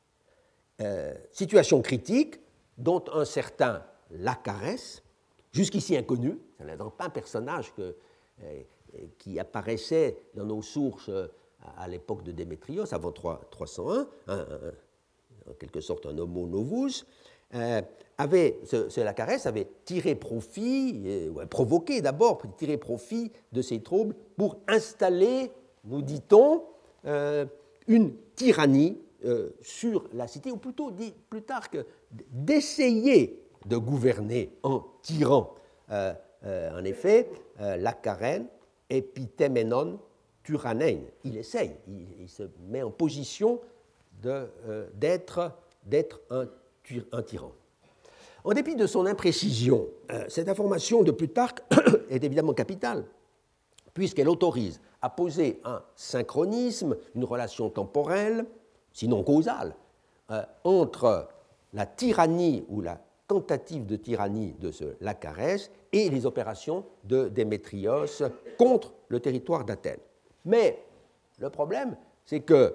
Euh, situation critique dont un certain Lacarès, jusqu'ici inconnu, ce n'est donc pas un personnage que, euh, qui apparaissait dans nos sources euh, à l'époque de Démétrios, avant trois cent un, un, un, en quelque sorte un homo novus, euh, avait, ce, ce Lacarès avait tiré profit, euh, ouais, provoqué d'abord, tiré profit de ces troubles pour installer, nous dit-on, euh, une tyrannie euh, sur la cité, ou plutôt, dit Plutarque, d'essayer de gouverner en tyran. Euh, euh, en effet, euh, Lacarène, épithéménon, Turanène, il essaye, il, il se met en position de, euh, d'être, d'être un, un tyran. En dépit de son imprécision, euh, cette information de Plutarque est évidemment capitale, puisqu'elle autorise à poser un synchronisme, une relation temporelle, sinon causale, euh, entre la tyrannie ou la tentative de tyrannie de ce Lacarès et les opérations de Démétrios contre le territoire d'Athènes. Mais le problème, c'est que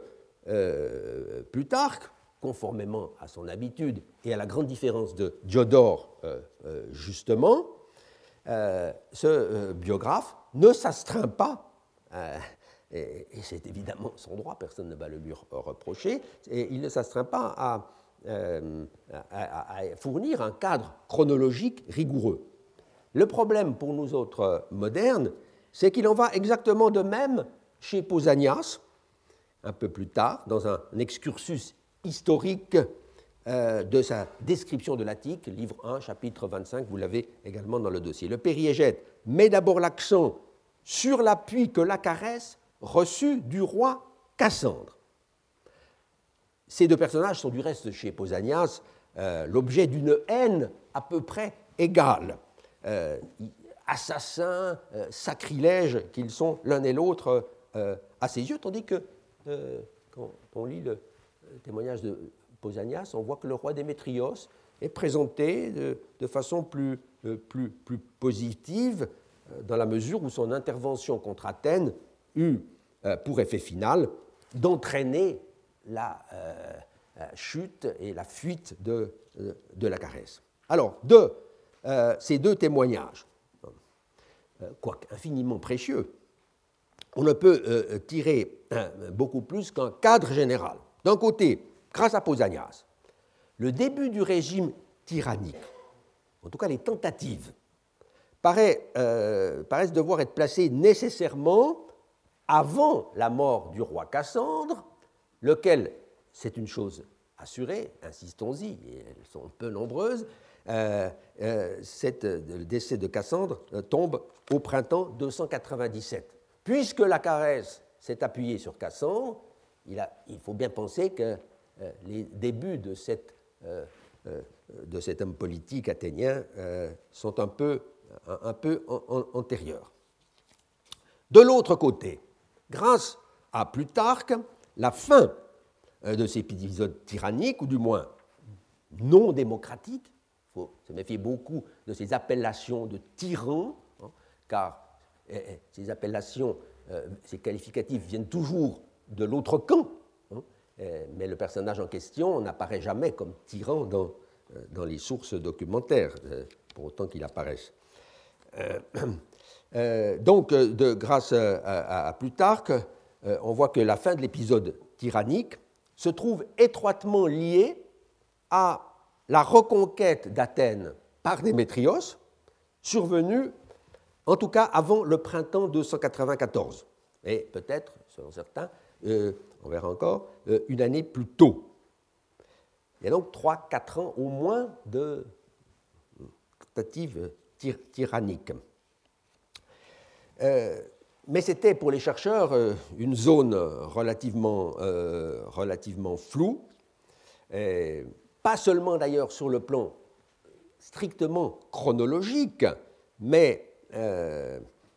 euh, Plutarque, conformément à son habitude et à la grande différence de Diodore, euh, euh, justement, euh, ce euh, biographe ne s'astreint pas, euh, et, et c'est évidemment son droit, personne ne va le lui reprocher, et il ne s'astreint pas à, euh, à, à fournir un cadre chronologique rigoureux. Le problème pour nous autres modernes, c'est qu'il en va exactement de même chez Pausanias, un peu plus tard, dans un excursus historique euh, de sa description de l'Attique, livre un, chapitre vingt-cinq, vous l'avez également dans le dossier. Le périégète met d'abord l'accent sur l'appui que l'Acarès reçut du roi Cassandre. Ces deux personnages sont du reste chez Pausanias euh, l'objet d'une haine à peu près égale. Euh, assassins, euh, sacrilèges qu'ils sont l'un et l'autre euh, à ses yeux, tandis que euh, quand on lit le témoignage de Pausanias, on voit que le roi Démétrios est présenté de, de façon plus, euh, plus, plus positive, euh, dans la mesure où son intervention contre Athènes eut euh, pour effet final d'entraîner la euh, chute et la fuite de, de, de l'Acarès. Alors, de euh, ces deux témoignages, euh, quoique infiniment précieux, on ne peut euh, tirer euh, beaucoup plus qu'un cadre général. D'un côté, grâce à Pausanias, le début du régime tyrannique, en tout cas les tentatives, paraît, euh, paraissent devoir être placées nécessairement avant la mort du roi Cassandre, lequel, c'est une chose assurée, insistons-y, et elles sont peu nombreuses, euh, euh, cette, le décès de Cassandre euh, tombe au printemps deux cent quatre-vingt-dix-sept. Puisque l'Acarès s'est appuyé sur Cassandre, il, a, il faut bien penser que euh, les débuts de, cette, euh, euh, de cet homme politique athénien euh, sont un peu, un, un peu en, en, antérieurs. De l'autre côté, grâce à Plutarque, la fin de ces épisodes tyranniques, ou du moins non démocratiques, il faut se méfier beaucoup de ces appellations de tyrans, hein, car eh, ces appellations, euh, ces qualificatifs viennent toujours de l'autre camp, hein, eh, mais le personnage en question n'apparaît jamais comme tyran dans, dans les sources documentaires, euh, pour autant qu'il apparaisse. Euh, euh, donc, de, grâce à, à, à Plutarque, euh, on voit que la fin de l'épisode tyrannique se trouve étroitement liée à la reconquête d'Athènes par Démétrios, survenue en tout cas avant le printemps deux cent quatre-vingt-quatorze, et peut-être, selon certains, euh, on verra encore, euh, une année plus tôt. Il y a donc trois quatre ans au moins de tentatives tyr- tyranniques. Euh, Mais c'était pour les chercheurs une zone relativement, euh, relativement floue, et pas seulement d'ailleurs sur le plan strictement chronologique, mais euh,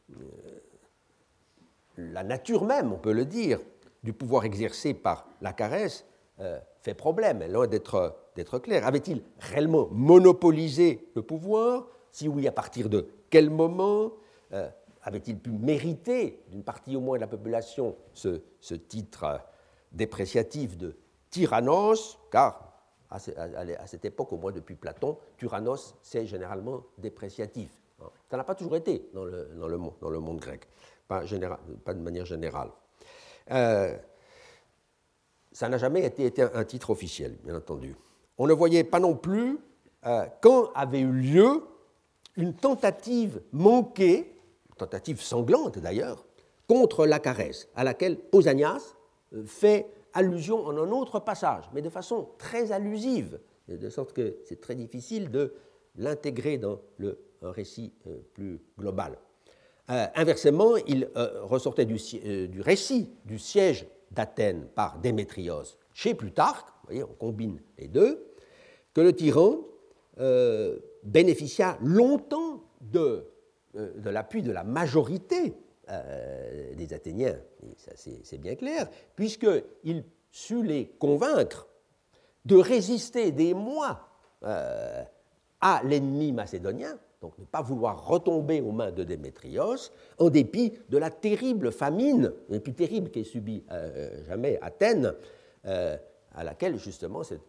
la nature même, on peut le dire, du pouvoir exercé par l'Acarès euh, fait problème, loin d'être, d'être clair. Avait-il réellement monopolisé le pouvoir? Si oui, à partir de quel moment? euh, Avait-il pu mériter, d'une partie au moins de la population, ce, ce titre dépréciatif de tyrannos, car à, à, à cette époque, au moins depuis Platon, tyrannos, c'est généralement dépréciatif. Ça n'a pas toujours été dans le, dans le, monde, dans le monde grec, pas, général, pas de manière générale. Euh, ça n'a jamais été, été un titre officiel, bien entendu. On ne voyait pas non plus euh, quand avait eu lieu une tentative manquée, tentative sanglante d'ailleurs, contre l'Acarès, à laquelle Pausanias fait allusion en un autre passage, mais de façon très allusive, de sorte que c'est très difficile de l'intégrer dans le, un récit euh, plus global. Euh, inversement, il euh, ressortait du, euh, du récit du siège d'Athènes par Démétrios chez Plutarque, vous voyez, on combine les deux, que le tyran euh, bénéficia longtemps de de l'appui de la majorité euh, des Athéniens, et ça c'est, c'est bien clair, puisqu'il sut les convaincre de résister des mois euh, à l'ennemi macédonien, donc ne pas vouloir retomber aux mains de Démétrios, en dépit de la terrible famine, la plus terrible qu'ait subie euh, jamais Athènes, euh, à laquelle justement cette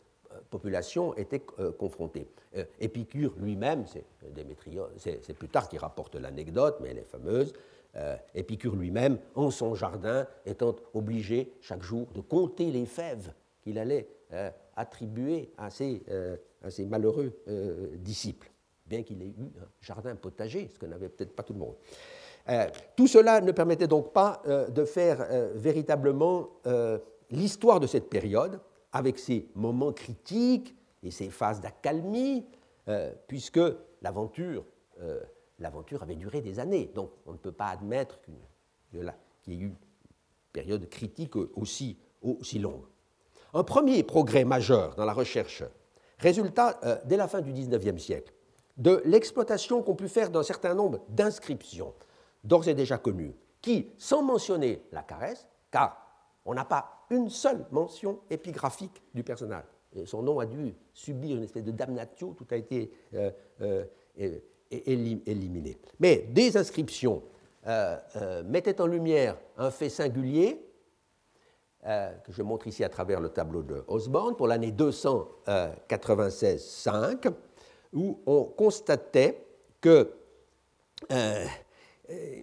population était euh, confrontée. Euh, Épicure lui-même, c'est Démétrios, c'est plus tard qu'il rapporte l'anecdote, mais elle est fameuse. Euh, Épicure lui-même, en son jardin, étant obligé chaque jour de compter les fèves qu'il allait euh, attribuer à ses, euh, à ses malheureux euh, disciples, bien qu'il ait eu un jardin potager, ce que n'avait peut-être pas tout le monde. Euh, tout cela ne permettait donc pas euh, de faire euh, véritablement euh, l'histoire de cette période, avec ses moments critiques et ses phases d'accalmie, euh, puisque l'aventure, euh, l'aventure avait duré des années. Donc on ne peut pas admettre qu'il y ait eu une période critique aussi, aussi longue. Un premier progrès majeur dans la recherche résulta, euh, dès la fin du dix-neuvième siècle, de l'exploitation qu'ont pu faire d'un certain nombre d'inscriptions, d'ores et déjà connues, qui, sans mentionner la caresse, car on n'a pas une seule mention épigraphique du personnage, et son nom a dû subir une espèce de damnatio, tout a été euh, euh, éliminé. Mais des inscriptions euh, euh, mettaient en lumière un fait singulier, euh, que je montre ici à travers le tableau de Osborne, pour l'année deux cent quatre-vingt-seize cinq, où on constatait que euh, euh,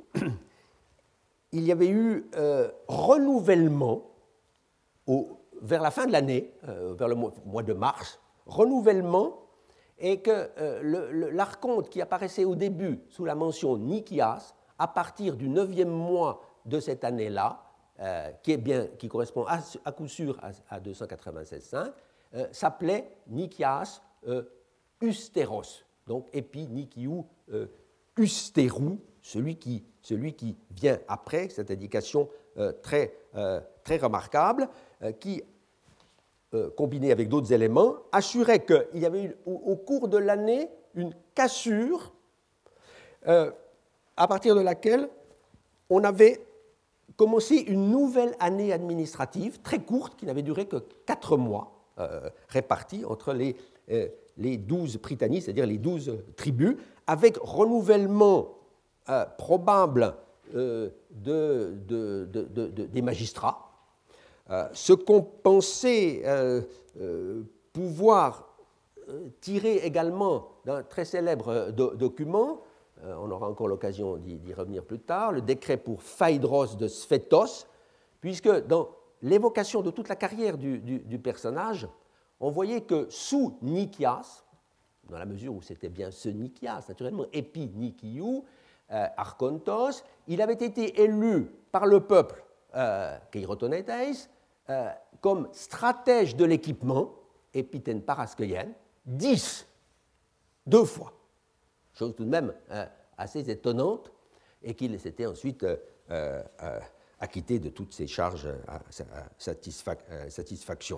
il y avait eu euh, renouvellement au, vers la fin de l'année, euh, vers le mois, mois de mars, renouvellement, et que euh, l'archonte qui apparaissait au début sous la mention Nikias, à partir du neuvième mois de cette année-là, euh, qui, est bien, qui correspond à, à coup sûr à, à deux cent quatre-vingt-seize cinq, euh, s'appelait Nikias euh, Ustéros, donc Épi Nikiou euh, Ustérou, celui qui, celui qui vient après, cette indication euh, très, euh, très remarquable, euh, qui, euh, combinée avec d'autres éléments, assurait qu'il y avait eu au, au cours de l'année une cassure euh, à partir de laquelle on avait commencé une nouvelle année administrative très courte qui n'avait duré que quatre mois, euh, répartie entre les, euh, les douze prytannies, c'est-à-dire les douze tribus, avec renouvellement euh, probable euh, de, de, de, de, de, des magistrats. Euh, ce qu'on pensait euh, euh, pouvoir euh, tirer également d'un très célèbre do document, euh, on aura encore l'occasion d'y revenir plus tard, le décret pour Phaïdros de Sphétos, puisque dans l'évocation de toute la carrière du, du, du personnage, on voyait que sous Nikias, dans la mesure où c'était bien ce Nikias, naturellement, Épi Nikiou, euh, Archontos, il avait été élu par le peuple euh, Keirotonetes euh, comme stratège de l'équipement, Épithène Paraskeien, dix, deux fois. Chose tout de même euh, assez étonnante, et qu'il s'était ensuite euh, euh, acquitté de toutes ses charges à, à satisfac à satisfaction.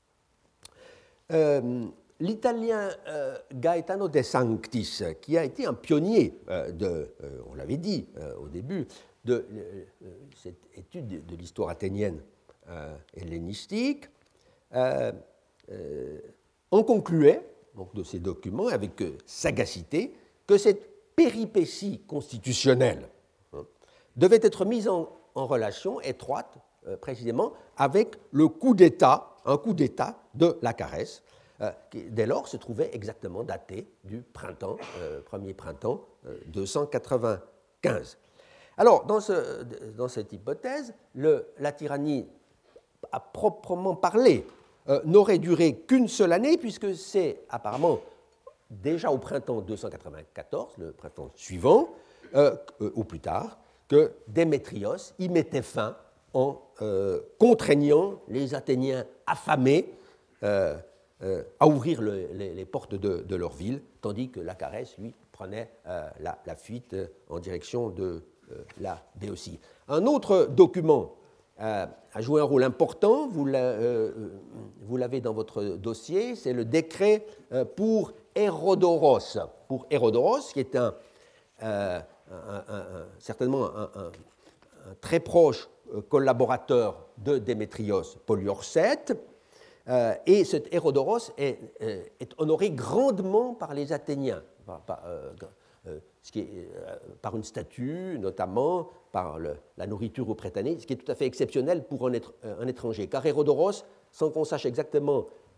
Euh, L'Italien euh, Gaetano De Sanctis, qui a été un pionnier euh, de, euh, on l'avait dit euh, au début, de euh, cette étude de, de l'histoire athénienne euh, hellénistique, euh, euh, en concluait, donc, de ces documents avec euh, sagacité, que cette péripétie constitutionnelle hein, devait être mise en, en relation étroite, euh, précisément, avec le coup d'État, un coup d'État de la Caresse, euh, qui, dès lors, se trouvait exactement daté du printemps, euh, premier printemps euh, deux cent quatre-vingt-quinze. Alors, dans, ce, dans cette hypothèse, le, la tyrannie, à proprement parler, euh, n'aurait duré qu'une seule année, puisque c'est apparemment déjà au printemps deux cent quatre-vingt-quatorze, le printemps suivant, euh, euh, ou plus tard, que Démétrios y mettait fin en euh, contraignant les Athéniens affamés euh, euh, à ouvrir le, les, les portes de, de leur ville, tandis que la Caresse, lui, prenait euh, la, la fuite euh, en direction de euh, la Béotie. Un autre document euh, a joué un rôle important, vous l'avez dans votre dossier, c'est le décret euh, pour Hérodoros, pour Hérodoros, qui est un, euh, un, un, un, certainement un, un, un très proche collaborateur de Démétrios Poliorcète, euh, et cet Hérodoros est, est honoré grandement par les Athéniens, par, par, euh, ce qui est, euh, par une statue, notamment par le, la nourriture aux Prytannées, ce qui est tout à fait exceptionnel pour un, être, un étranger, car Hérodoros, sans qu'on sache exactement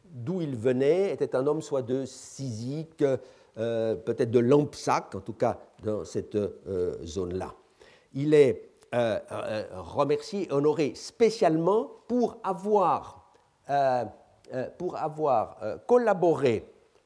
d'où il venait était un homme soit de Cyzique, euh, peut-être de Lampsaque, en tout cas dans cette euh, zone-là. Il est euh, euh, remercié, honoré spécialement pour avoir, euh, euh, pour avoir euh, collaboré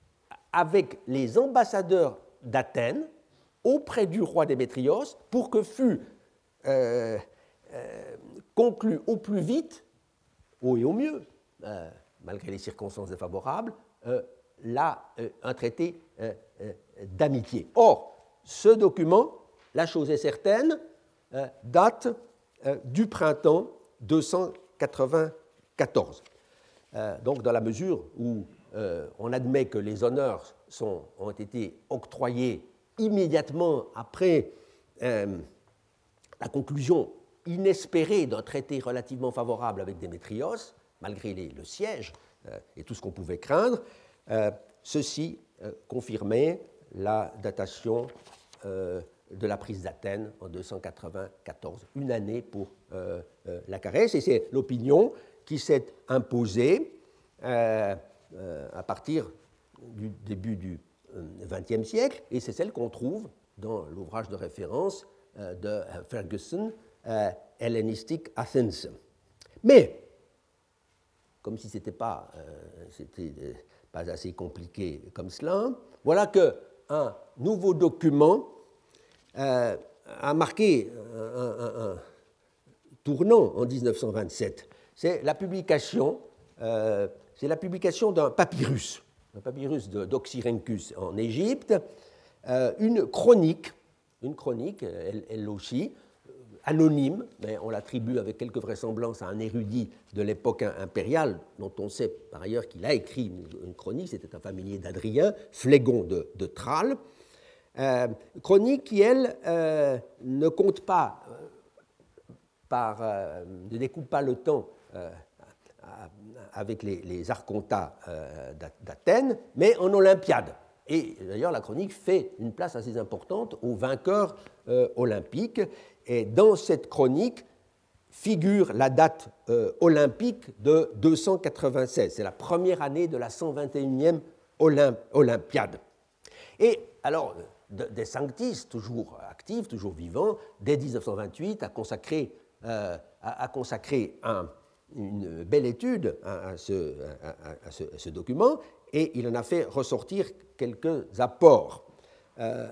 avec les ambassadeurs d'Athènes auprès du roi Démétrios pour que fût euh, euh, conclu au plus vite, au et au mieux, euh, malgré les circonstances défavorables, euh, là, euh, un traité euh, euh, d'amitié. Or, ce document, la chose est certaine, euh, date euh, du printemps deux cent quatre-vingt-quatorze. Euh, donc, dans la mesure où euh, on admet que les honneurs sont, ont été octroyés immédiatement après euh, la conclusion inespérée d'un traité relativement favorable avec Démétrios, malgré les, le siège euh, et tout ce qu'on pouvait craindre, euh, ceci euh, confirmait la datation euh, de la prise d'Athènes en deux cent quatre-vingt-quatorze, une année pour euh, euh, la Caresse, et c'est l'opinion qui s'est imposée euh, euh, à partir du début du vingtième siècle, et c'est celle qu'on trouve dans l'ouvrage de référence euh, de Ferguson, euh, Hellenistic Athens. Mais, comme si ce n'était pas, euh, c'était, euh, pas assez compliqué comme cela, voilà qu'un nouveau document euh, a marqué un, un, un tournant en dix-neuf cent vingt-sept. C'est la publication, euh, c'est la publication d'un papyrus, un papyrus d'Oxyrhynchus en Égypte, euh, une chronique, une chronique, elle, elle aussi, anonyme, mais on l'attribue avec quelque vraisemblance à un érudit de l'époque impériale, dont on sait par ailleurs qu'il a écrit une, une chronique, c'était un familier d'Adrien, Phlégon de, de Tralles, euh, chronique qui, elle, euh, ne compte pas, euh, par, euh, ne découpe pas le temps euh, avec les, les archontats euh, d'Athènes, mais en Olympiade. Et d'ailleurs, la chronique fait une place assez importante aux vainqueurs euh, olympiques. Et dans cette chronique figure la date euh, olympique de deux cent quatre-vingt-seize. C'est la première année de la cent vingt et unième Olymp Olympiade. Et alors, de, De Sanctis, toujours actif, toujours vivant, dès dix-neuf cent vingt-huit, a consacré, euh, a, a consacré un, une belle étude à, à, ce, à, à, ce, à ce document, et il en a fait ressortir quelques apports. Euh,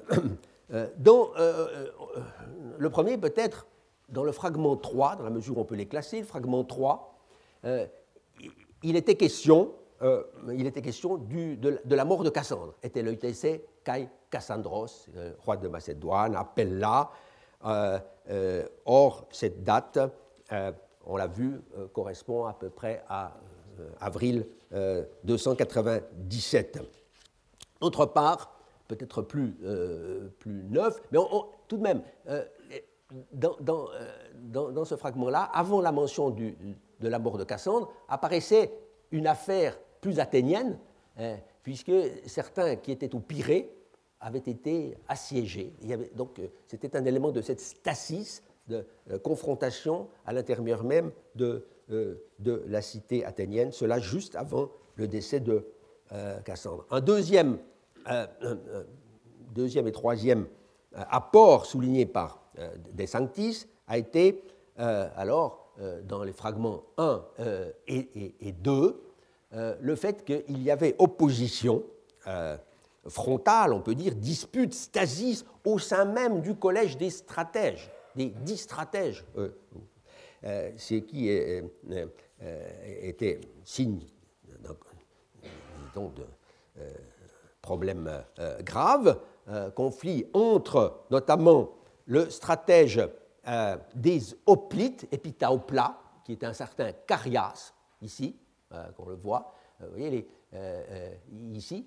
Dans, euh, le premier, peut-être, dans le fragment trois, dans la mesure où on peut les classer, le fragment trois, euh, il était question, euh, il était question du, de, de la mort de Cassandre. Eteleutese kai Cassandros, euh, roi de Macédoine, appelle-la. Euh, euh, or, cette date, euh, on l'a vu, euh, correspond à peu près à euh, avril euh, deux cent quatre-vingt-dix-sept. D'autre part, peut-être plus, euh, plus neuf, mais on, on, tout de même, euh, dans, dans, euh, dans, dans ce fragment-là, avant la mention du, de la mort de Cassandre, apparaissait une affaire plus athénienne, hein, puisque certains qui étaient au Pirée avaient été assiégés. Il y avait, donc, c'était un élément de cette stasis, de euh, confrontation à l'intérieur même de, euh, de la cité athénienne, cela juste avant le décès de euh, Cassandre. Un deuxième Euh, euh, deuxième et troisième euh, apport souligné par euh, De Sanctis a été, euh, alors, euh, dans les fragments un euh, et, et, et deux, euh, le fait qu'il y avait opposition euh, frontale, on peut dire, dispute, stasis au sein même du collège des stratèges, des dix stratèges, euh, euh, ce qui est, euh, euh, était signe donc, donc de euh, problème euh, grave, euh, conflit entre notamment le stratège euh, des Hoplites, Epitaopla, qui est un certain Carias, ici, euh, qu'on le voit, euh, vous voyez, les, euh, euh, ici,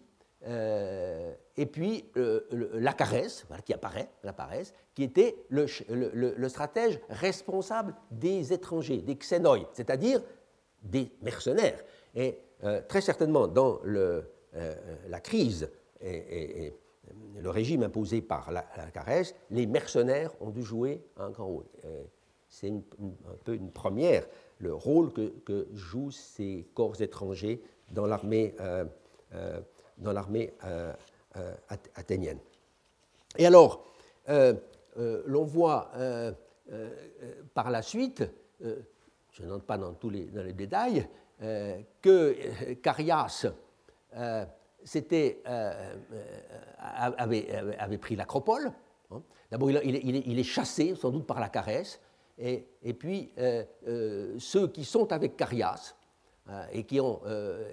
euh, et puis euh, l'Acarès, voilà, qui apparaît, l'Acarès, qui était le, le, le stratège responsable des étrangers, des xénoïs, c'est-à-dire des mercenaires. Et euh, très certainement, dans le Euh, la crise et, et, et le régime imposé par la, la Caresse, les mercenaires ont dû jouer un grand rôle. Euh, c'est une, une, un peu une première, le rôle que, que jouent ces corps étrangers dans l'armée euh, euh, dans l'armée euh, euh, athénienne. Et alors, euh, euh, l'on voit euh, euh, par la suite, euh, je n'entre pas dans tous les, dans les détails, euh, que Carias euh, c'était, euh, avait, avait pris l'Acropole. Hein. D'abord, il, il, il est chassé, sans doute par la Carès, et, et puis euh, euh, ceux qui sont avec Carias, euh, et qui ont, euh,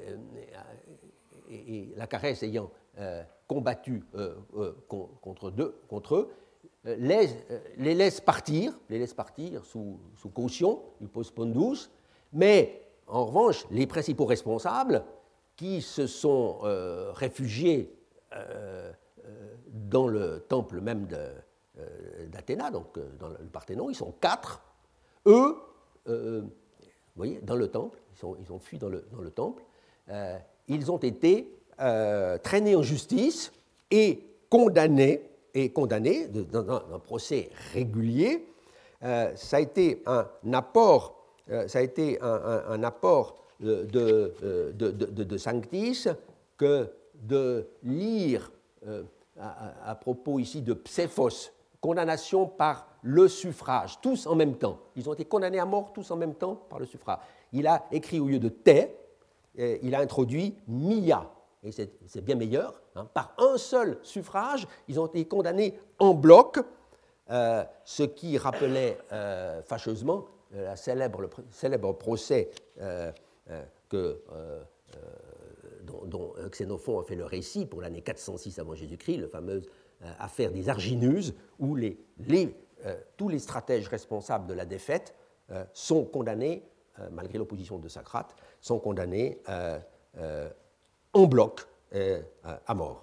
et, et la Carès ayant euh, combattu euh, euh, contre, deux, contre eux, les, les laissent partir, les laissent partir sous, sous caution, du post pondus, mais en revanche, les principaux responsables qui se sont euh, réfugiés euh, euh, dans le temple même de, euh, d'Athéna, donc euh, dans le Parthénon, ils sont quatre. Eux, euh, vous voyez, dans le temple, ils, sont, ils ont fui dans le, dans le temple, euh, ils ont été euh, traînés en justice et condamnés, et condamnés de, dans, dans un procès régulier. Euh, ça a été un apport, euh, ça a été un, un, un apport de, de, de, de, de Sanctis que de lire euh, à, à propos ici de Pséphos, condamnation par le suffrage, tous en même temps. Ils ont été condamnés à mort tous en même temps par le suffrage. Il a écrit au lieu de thé, il a introduit mia, et c'est, c'est bien meilleur. Hein, par un seul suffrage, ils ont été condamnés en bloc, euh, ce qui rappelait euh, fâcheusement euh, la célèbre, le célèbre procès euh, euh, que, euh, euh, dont, dont Xénophon a fait le récit pour l'année quatre cent six avant Jésus-Christ, la fameuse euh, affaire des Arginuses, où les, les, euh, tous les stratèges responsables de la défaite euh, sont condamnés, euh, malgré l'opposition de Socrate, sont condamnés euh, euh, en bloc euh, à mort.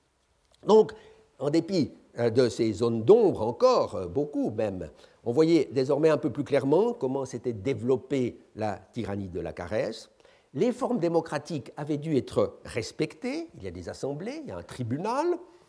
Donc, en dépit de ces zones d'ombre encore, beaucoup même, on voyait désormais un peu plus clairement comment s'était développée la tyrannie de la Carès. Les formes démocratiques avaient dû être respectées, il y a des assemblées, il y a un tribunal,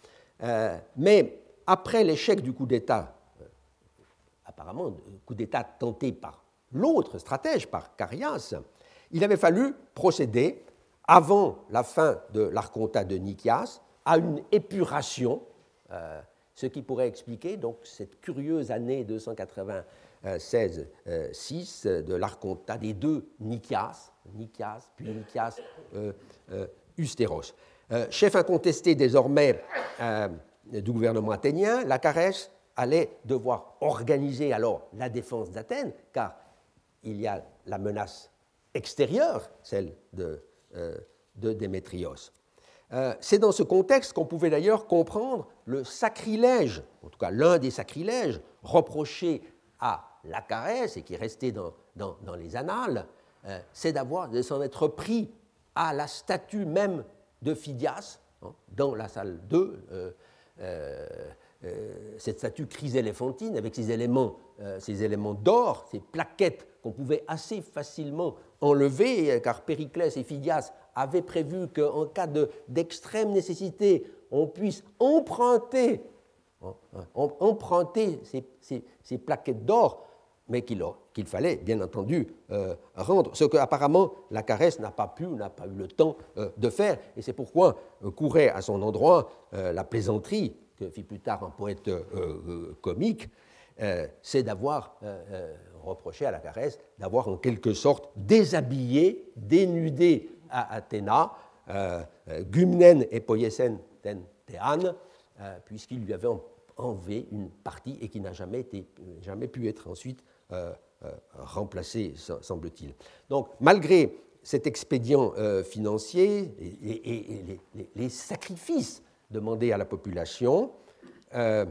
euh, mais après l'échec du coup d'État, euh, apparemment coup d'État tenté par l'autre stratège, par Carias, il avait fallu procéder, avant la fin de l'archontat de Nikias, à une épuration, euh, ce qui pourrait expliquer donc cette curieuse année deux cent quatre-vingt-seize six de l'archontat des deux Nikias, Nikias puis Nikias euh, euh, Ustéros. Euh, chef incontesté désormais euh, du gouvernement athénien, la Carès allait devoir organiser alors la défense d'Athènes, car il y a la menace extérieure, celle de, euh, de Démétrios. Euh, c'est dans ce contexte qu'on pouvait d'ailleurs comprendre le sacrilège, en tout cas l'un des sacrilèges reprochés à la Carès et qui est resté dans, dans, dans les annales, euh, c'est d'avoir, de s'en être pris à la statue même de Phidias, hein, dans la salle deux, euh, euh, euh, cette statue chryséléphantine avec ses éléments, euh, ses éléments d'or, ces plaquettes qu'on pouvait assez facilement enlever, car Périclès et Phidias avaient prévu qu'en cas de, d'extrême nécessité, on puisse emprunter, hein, emprunter ces, ces, ces plaquettes d'or, mais qu'il, qu'il fallait, bien entendu, euh, rendre, ce qu'apparemment la Carès n'a pas pu, n'a pas eu le temps euh, de faire, et c'est pourquoi euh, courait à son endroit euh, la plaisanterie que fit plus tard un poète euh, euh, comique, euh, c'est d'avoir euh, euh, reproché à la Carès d'avoir en quelque sorte déshabillé, dénudé à Athéna, euh, Gumnen et Poiesen ten Théan, euh, puisqu'il lui avait enlevé une partie et qui n'a jamais, été, jamais pu être ensuite euh, euh, remplacé, semble-t-il. Donc, malgré cet expédient euh, financier et, et, et les, les, les sacrifices demandés à la population, euh,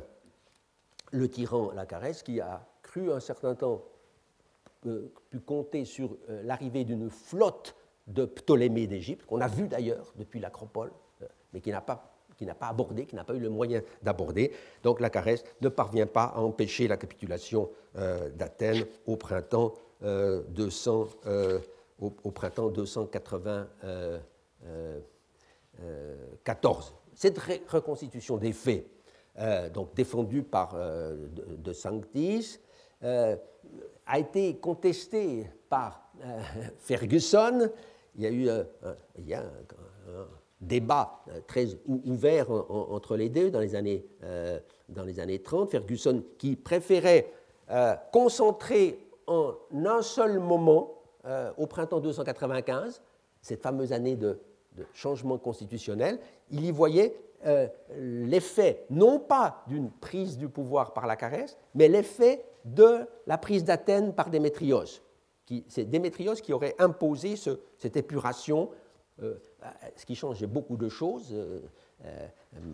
le tyran la Carès, qui a cru un certain temps euh, pu compter sur euh, l'arrivée d'une flotte de Ptolémée d'Égypte, qu'on a vu d'ailleurs depuis l'Acropole, euh, mais qui n'a pas, qui n'a pas abordé, qui n'a pas eu le moyen d'aborder. Donc la Carès ne parvient pas à empêcher la capitulation euh, d'Athènes au printemps, euh, deux cents, euh, au, au printemps deux cent quatre-vingt-quatorze. Cette ré- reconstitution des faits, euh, donc défendue par euh, de, de Sanctis, euh, a été contestée par euh, Ferguson, il y a eu un, un, il y a un, un débat très ouvert en, en, entre les deux dans les années, euh, dans les années trente. Ferguson qui préférait euh, concentrer en un seul moment, euh, au printemps deux cent quatre-vingt-quinze, cette fameuse année de, de changement constitutionnel, il y voyait euh, l'effet, non pas d'une prise du pouvoir par la Carès, mais l'effet de la prise d'Athènes par Démétrios. C'est Démétrios qui aurait imposé ce, cette épuration, euh, ce qui changeait beaucoup de choses euh, euh,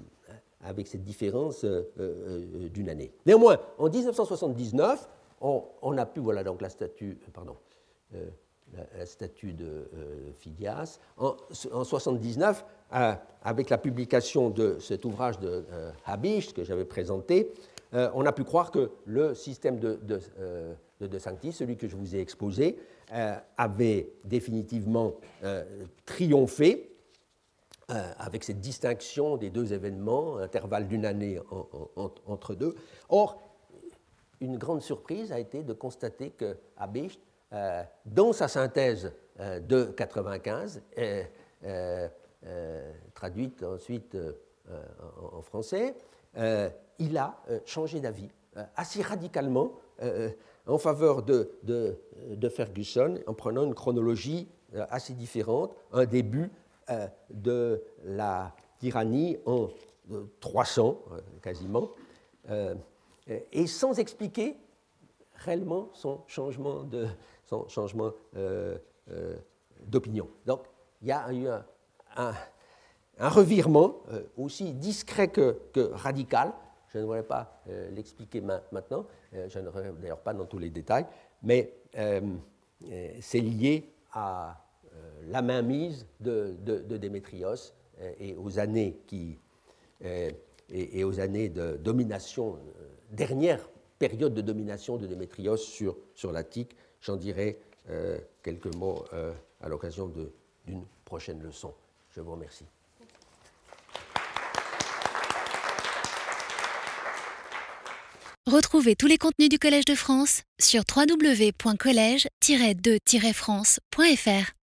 avec cette différence euh, euh, d'une année. Néanmoins, en dix-neuf cent soixante-dix-neuf, on, on a pu, voilà donc la statue, pardon, euh, la, la statue de euh, Phidias. En, en soixante-dix-neuf, euh, avec la publication de cet ouvrage de euh, Habicht que j'avais présenté, euh, on a pu croire que le système de, de, euh, de De Sanctis, celui que je vous ai exposé, euh, avait définitivement euh, triomphé euh, avec cette distinction des deux événements, intervalle d'une année en, en, en, entre deux. Or, une grande surprise a été de constater que Habicht, euh, dans sa synthèse euh, de quatre-vingt-quinze, euh, euh, euh, traduite ensuite euh, en, en français, euh, il a euh, changé d'avis euh, assez radicalement euh, en faveur de, de, de Ferguson, en prenant une chronologie euh, assez différente, un début euh, de la tyrannie en euh, trois cents, euh, quasiment, euh, et sans expliquer réellement son changement de, son changement, euh, euh, d'opinion. Donc, il y a eu un, un, un revirement euh, aussi discret que, que radical. Je ne voudrais pas euh, l'expliquer ma, maintenant, euh, je ne reviens d'ailleurs pas dans tous les détails, mais euh, euh, c'est lié à euh, la mainmise de, de, de Démétrios euh, et aux années qui euh, et, et aux années de domination, euh, dernière période de domination de Démétrios sur, sur l'Attique. J'en dirai euh, quelques mots euh, à l'occasion d'une prochaine leçon. Je vous remercie. Retrouvez tous les contenus du Collège de France sur w w w point collège tiret de tiret france point f r.